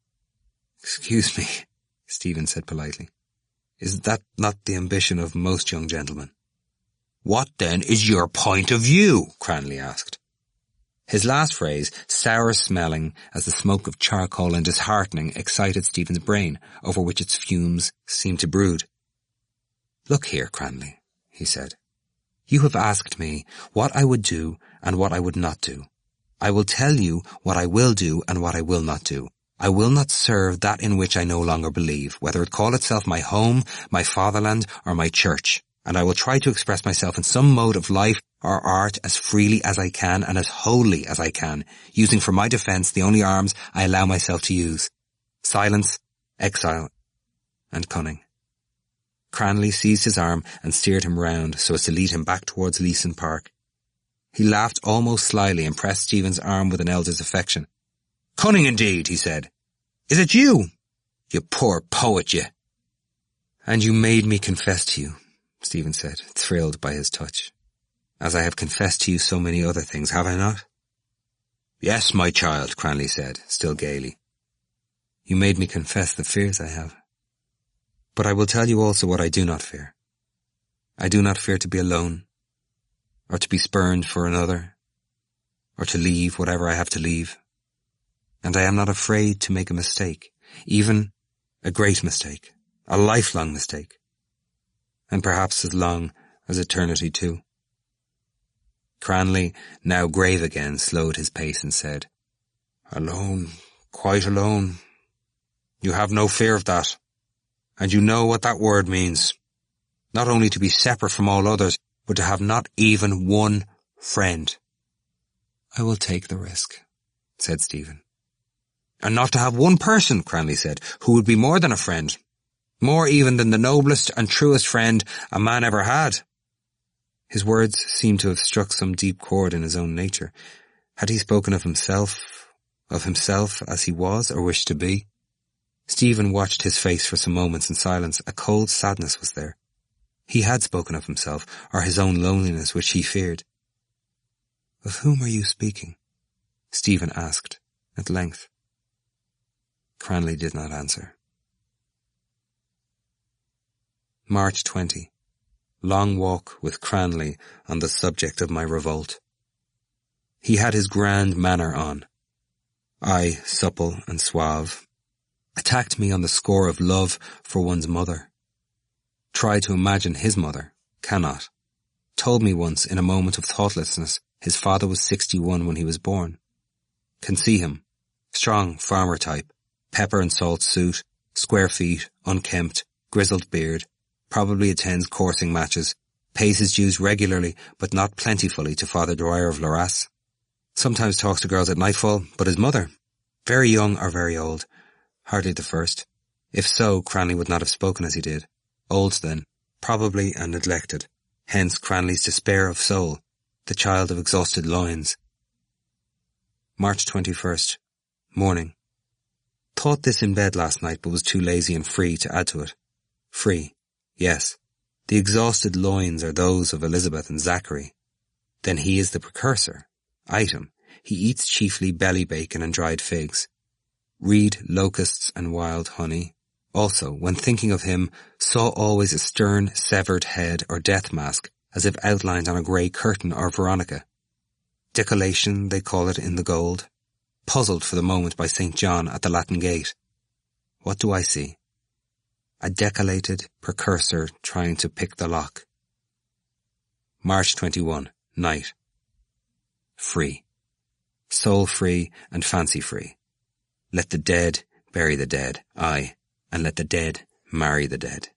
Excuse me, Stephen said politely. Is that not the ambition of most young gentlemen? What then is your point of view? Cranley asked. His last phrase, sour-smelling as the smoke of charcoal and disheartening, excited Stephen's brain, over which its fumes seemed to brood. Look here, Cranley, he said. You have asked me what I would do and what I would not do. I will tell you what I will do and what I will not do. I will not serve that in which I no longer believe, whether it call itself my home, my fatherland, or my church, and I will try to express myself in some mode of life or art as freely as I can and as wholly as I can, using for my defence the only arms I allow myself to use: silence, exile, and cunning. Cranley seized his arm and steered him round so as to lead him back towards Leeson Park. He laughed almost slyly and pressed Stephen's arm with an elder's affection. Cunning indeed, he said. Is it you? You poor poet, you. And you made me confess to you, Stephen said, thrilled by his touch. As I have confessed to you so many other things, have I not? Yes, my child, Cranley said, still gaily. You made me confess the fears I have. But I will tell you also what I do not fear. I do not fear to be alone, or to be spurned for another, or to leave whatever I have to leave. And I am not afraid to make a mistake, even a great mistake, a lifelong mistake, and perhaps as long as eternity too. Cranley, now grave again, slowed his pace and said, Alone, quite alone. You have no fear of that, and you know what that word means. Not only to be separate from all others, but to have not even one friend. I will take the risk, said Stephen. And not to have one person, Cranley said, who would be more than a friend. More even than the noblest and truest friend a man ever had. His words seemed to have struck some deep chord in his own nature. Had he spoken of himself as he was or wished to be? Stephen watched his face for some moments in silence. A cold sadness was there. He had spoken of himself, or his own loneliness which he feared. Of whom are you speaking? Stephen asked, at length. Cranley did not answer. March 20. Long walk with Cranley on the subject of my revolt. He had his grand manner on. I, supple and suave. Attacked me on the score of love for one's mother. Tried to imagine his mother. Cannot. Told me once in a moment of thoughtlessness his father was 61 when he was born. Can see him. Strong farmer type. Pepper and salt suit. Square feet. Unkempt. Grizzled beard. Probably attends coursing matches. Pays his dues regularly but not plentifully to Father Dwyer of Larras. Sometimes talks to girls at nightfall, but his mother. Very young or very old. Hardly the first. If so, Cranley would not have spoken as he did. Old then, probably, and neglected. Hence Cranley's despair of soul, the child of exhausted loins. March 21st. Morning. Thought this in bed last night, but was too lazy and free to add to it. Free. Yes. The exhausted loins are those of Elizabeth and Zachary. Then he is the precursor. Item. He eats chiefly belly bacon and dried figs. Reed, locusts and wild honey. Also, when thinking of him, saw always a stern, severed head or death mask, as if outlined on a grey curtain or veronica. Decollation, they call it in the gold. Puzzled for the moment by St. John at the Latin Gate. What do I see? A decollated precursor trying to pick the lock. March 21. Night. Free. Soul free and fancy free. Let the dead bury the dead, aye, and let the dead marry the dead.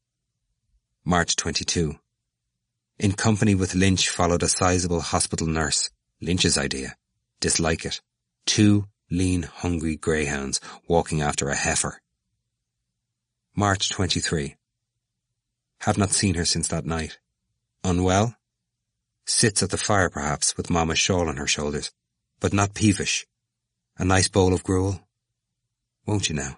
March 22. In company with Lynch followed a sizable hospital nurse. Lynch's idea. Dislike it. 2 lean, hungry greyhounds walking after a heifer. March 23. Have not seen her since that night. Unwell? Sits at the fire perhaps with Mamma's shawl on her shoulders, but not peevish. A nice bowl of gruel? Won't you now?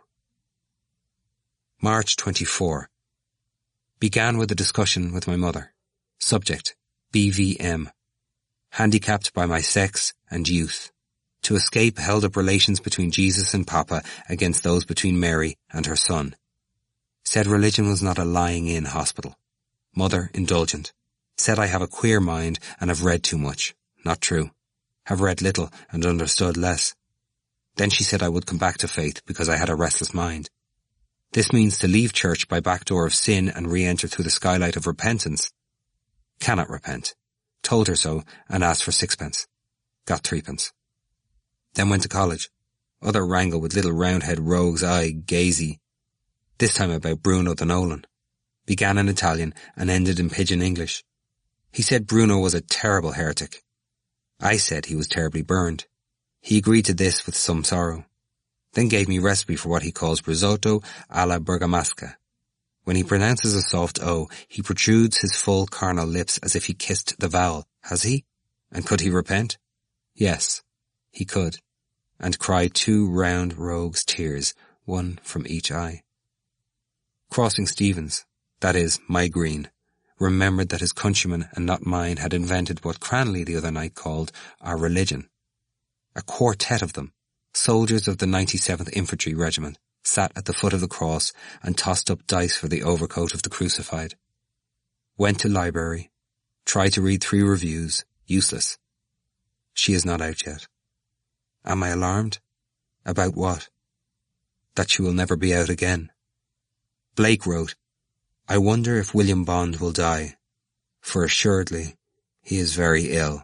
March 24. Began with a discussion with my mother. Subject, BVM. Handicapped by my sex and youth. To escape held up relations between Jesus and Papa against those between Mary and her son. Said religion was not a lying-in hospital. Mother indulgent. Said I have a queer mind and have read too much. Not true. Have read little and understood less. Then she said I would come back to faith because I had a restless mind. This means to leave church by back door of sin and re-enter through the skylight of repentance. Cannot repent. Told her so and asked for 6p. Got 3p. Then went to college. Other wrangle with little roundhead rogues, gazy. This time about Bruno the Nolan. Began in Italian and ended in pidgin English. He said Bruno was a terrible heretic. I said he was terribly burned. He agreed to this with some sorrow. Then gave me recipe for what he calls risotto alla bergamasca. When he pronounces a soft O, he protrudes his full carnal lips as if he kissed the vowel. Has he? And could he repent? Yes, he could. And cry 2 round rogues' tears, 1 from each eye. Crossing Stevens, that is, my green, remembered that his countrymen and not mine had invented what Cranley the other night called our religion. A quartet of them, soldiers of the 97th Infantry Regiment, sat at the foot of the cross and tossed up dice for the overcoat of the crucified. Went to library, tried to read 3 reviews, useless. She is not out yet. Am I alarmed? About what? That she will never be out again. Blake wrote, I wonder if William Bond will die, for assuredly he is very ill.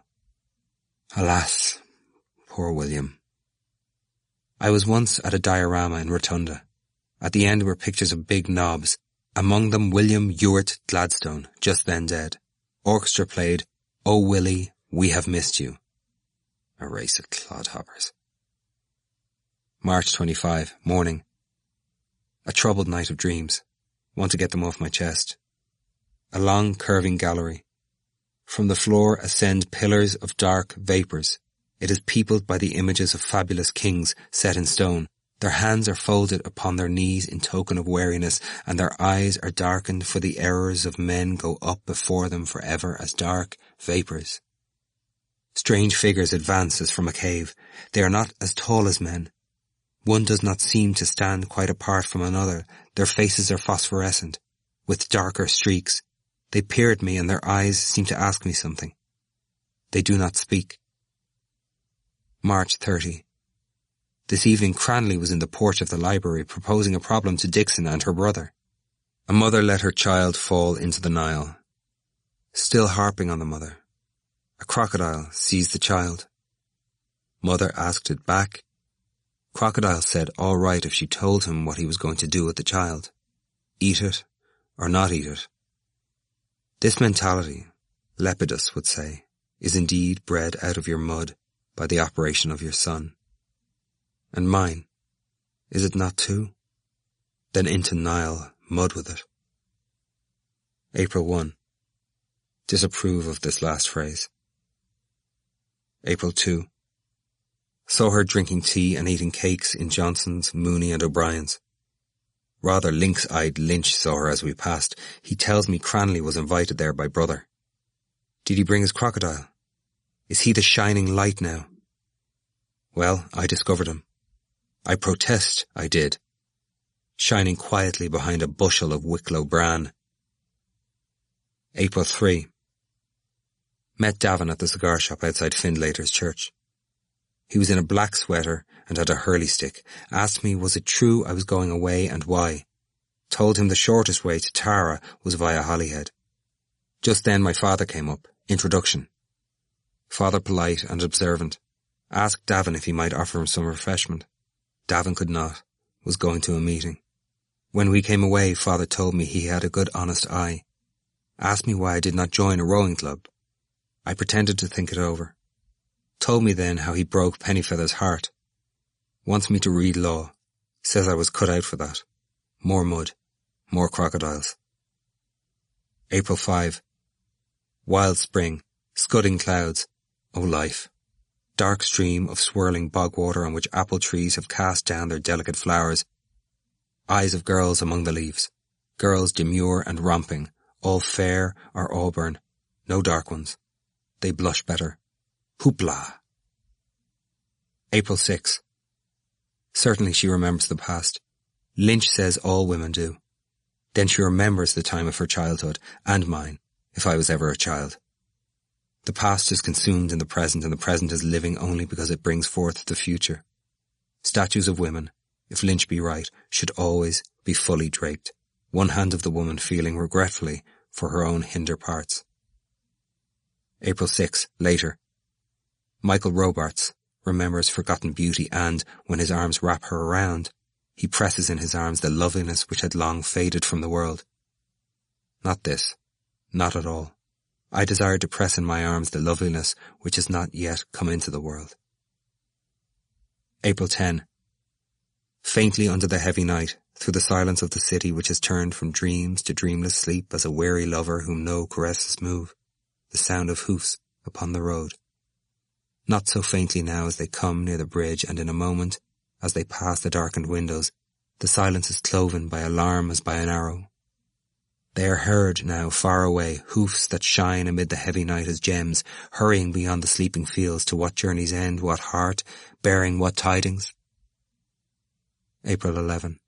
Alas, poor William. I was once at a diorama in Rotunda. At the end were pictures of big knobs, among them William Ewart Gladstone, just then dead. Orchestra played, Oh Willie, We Have Missed You. A race of clodhoppers. March 25, morning. A troubled night of dreams. Want to get them off my chest. A long curving gallery. From the floor ascend pillars of dark vapours. It is peopled by the images of fabulous kings set in stone. Their hands are folded upon their knees in token of weariness, and their eyes are darkened, for the errors of men go up before them forever as dark vapours. Strange figures advance as from a cave. They are not as tall as men. One does not seem to stand quite apart from another. Their faces are phosphorescent, with darker streaks. They peer at me and their eyes seem to ask me something. They do not speak. March 30. This evening Cranley was in the porch of the library proposing a problem to Dixon and her brother. A mother let her child fall into the Nile. Still harping on the mother. A crocodile seized the child. Mother asked it back. Crocodile said all right if she told him what he was going to do with the child. Eat it or not eat it. This mentality, Lepidus would say, is indeed bred out of your mud by the operation of your son. And mine, is it not too? Then into Nile, mud with it. April 1. Disapprove of this last phrase. April 2. Saw her drinking tea and eating cakes in Johnson's, Mooney and O'Brien's. Rather lynx-eyed Lynch saw her as we passed. He tells me Cranley was invited there by brother. Did he bring his crocodile? Is he the shining light now? Well, I discovered him. I protest I did. Shining quietly behind a bushel of Wicklow bran. April 3. Met Davin at the cigar shop outside Findlater's church. He was in a black sweater and had a hurley stick. Asked me was it true I was going away and why. Told him the shortest way to Tara was via Holyhead. Just then my father came up. Introduction. Father polite and observant. Asked Davin if he might offer him some refreshment. Davin could not. Was going to a meeting. When we came away, Father told me he had a good honest eye. Asked me why I did not join a rowing club. I pretended to think it over. Told me then how he broke Pennyfeather's heart. Wants me to read law. Says I was cut out for that. More mud. More crocodiles. April 5. Wild spring. Scudding clouds. Oh life. Dark stream of swirling bog water on which apple trees have cast down their delicate flowers. Eyes of girls among the leaves. Girls demure and romping. All fair or auburn. No dark ones. They blush better. Hoopla. April 6. Certainly she remembers the past. Lynch says all women do. Then she remembers the time of her childhood, and mine, if I was ever a child. The past is consumed in the present, and the present is living only because it brings forth the future. Statues of women, if Lynch be right, should always be fully draped, one hand of the woman feeling regretfully for her own hinder parts. April 6, later. Michael Robarts remembers forgotten beauty and, when his arms wrap her around, he presses in his arms the loveliness which had long faded from the world. Not this. Not at all. I desire to press in my arms the loveliness which has not yet come into the world. April 10. Faintly under the heavy night, through the silence of the city which has turned from dreams to dreamless sleep as a weary lover whom no caresses move, the sound of hoofs upon the road. Not so faintly now as they come near the bridge, and in a moment, as they pass the darkened windows, the silence is cloven by alarm as by an arrow. They are heard now far away, hoofs that shine amid the heavy night as gems, hurrying beyond the sleeping fields to what journey's end, what heart, bearing what tidings. April 11.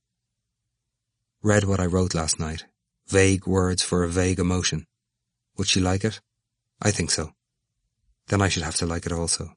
Read what I wrote last night. Vague words for a vague emotion. Would she like it? I think so. Then I should have to like it also.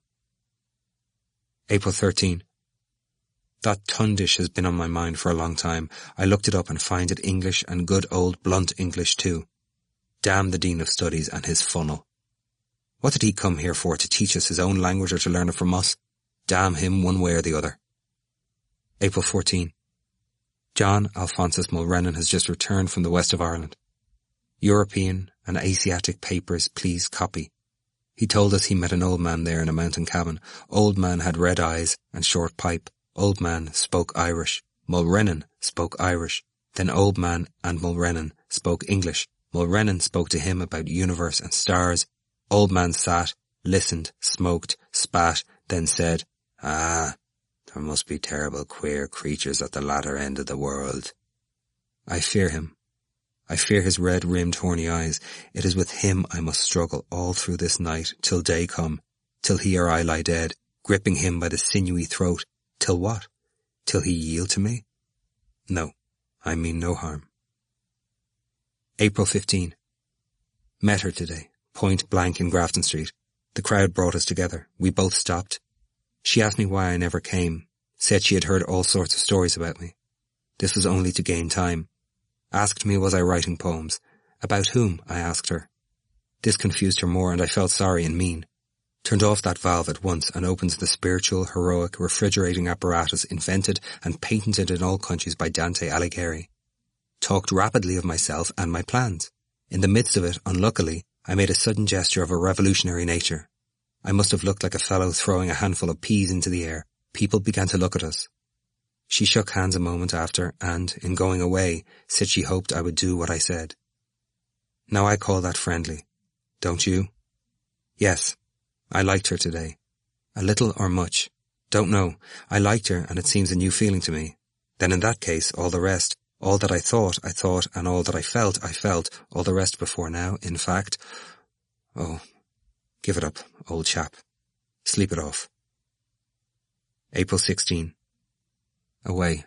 April 13. That tundish has been on my mind for a long time. I looked it up and find it English and good old blunt English too. Damn the Dean of Studies and his funnel. What did he come here for, to teach us his own language or to learn it from us? Damn him one way or the other. April 14. John Alphonsus Mulrennan has just returned from the west of Ireland. European and Asiatic papers, please copy. He told us he met an old man there in a mountain cabin. Old man had red eyes and short pipe. Old Man spoke Irish. Mulrennan spoke Irish. Then Old Man and Mulrennan spoke English. Mulrennan spoke to him about universe and stars. Old Man sat, listened, smoked, spat, then said, "Ah, there must be terrible queer creatures at the latter end of the world." I fear him. I fear his red-rimmed horny eyes. It is with him I must struggle all through this night, till day come, till he or I lie dead, gripping him by the sinewy throat. Till what? Till he yield to me? No, I mean no harm. April 15. Met her today, point blank in Grafton Street. The crowd brought us together. We both stopped. She asked me why I never came, said she had heard all sorts of stories about me. This was only to gain time. Asked me was I writing poems. About whom, I asked her. This confused her more, and I felt sorry and mean. Turned off that valve at once and opened the spiritual, heroic, refrigerating apparatus invented and patented in all countries by Dante Alighieri. Talked rapidly of myself and my plans. In the midst of it, unluckily, I made a sudden gesture of a revolutionary nature. I must have looked like a fellow throwing a handful of peas into the air. People began to look at us. She shook hands a moment after and, in going away, said she hoped I would do what I said. Now I call that friendly. Don't you? Yes. I liked her today. A little or much. Don't know. I liked her and it seems a new feeling to me. Then in that case, all the rest, all that I thought, and all that I felt, all the rest before now, in fact. Oh, give it up, old chap. Sleep it off. April 16. Away.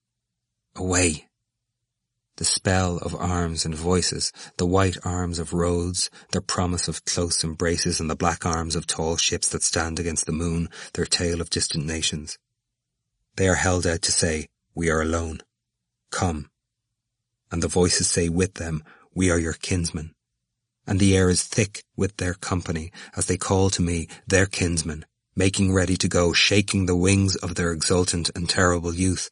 Away. The spell of arms and voices, the white arms of roads, their promise of close embraces, and the black arms of tall ships that stand against the moon, their tale of distant nations. They are held out to say, "We are alone. Come." And the voices say with them, "We are your kinsmen." And the air is thick with their company as they call to me, their kinsmen, making ready to go, shaking the wings of their exultant and terrible youth.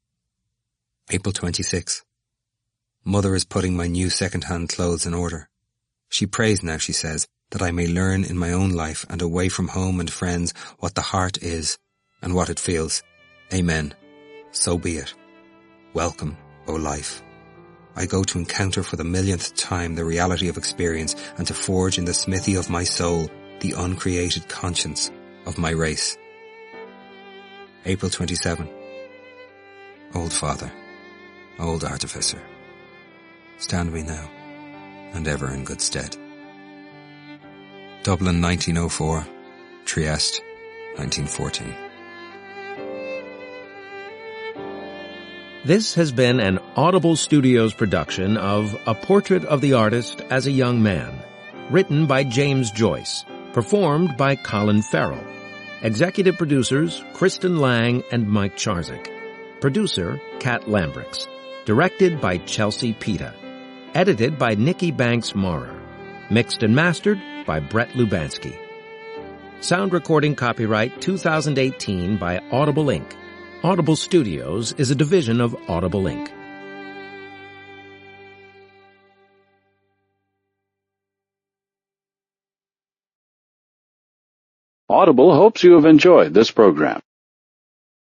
April 26. Mother is putting my new second-hand clothes in order. She prays now, she says, that I may learn in my own life and away from home and friends what the heart is and what it feels. Amen. So be it. Welcome, O life. I go to encounter for the millionth time the reality of experience and to forge in the smithy of my soul the uncreated conscience of my race. April 27. Old father, old artificer, stand me now, and ever in good stead. Dublin 1904, Trieste 1914. This has been an Audible Studios production of A Portrait of the Artist as a Young Man, written by James Joyce, performed by Colin Farrell. Executive producers Kristen Lang and Mike Charzik. Producer Kat Lambrix. Directed by Chelsea Pita. Edited by Nikki Banks Maurer. Mixed and mastered by Brett Lubansky. Sound recording copyright 2018 by Audible Inc. Audible Studios is a division of Audible Inc. Audible hopes you have enjoyed this program.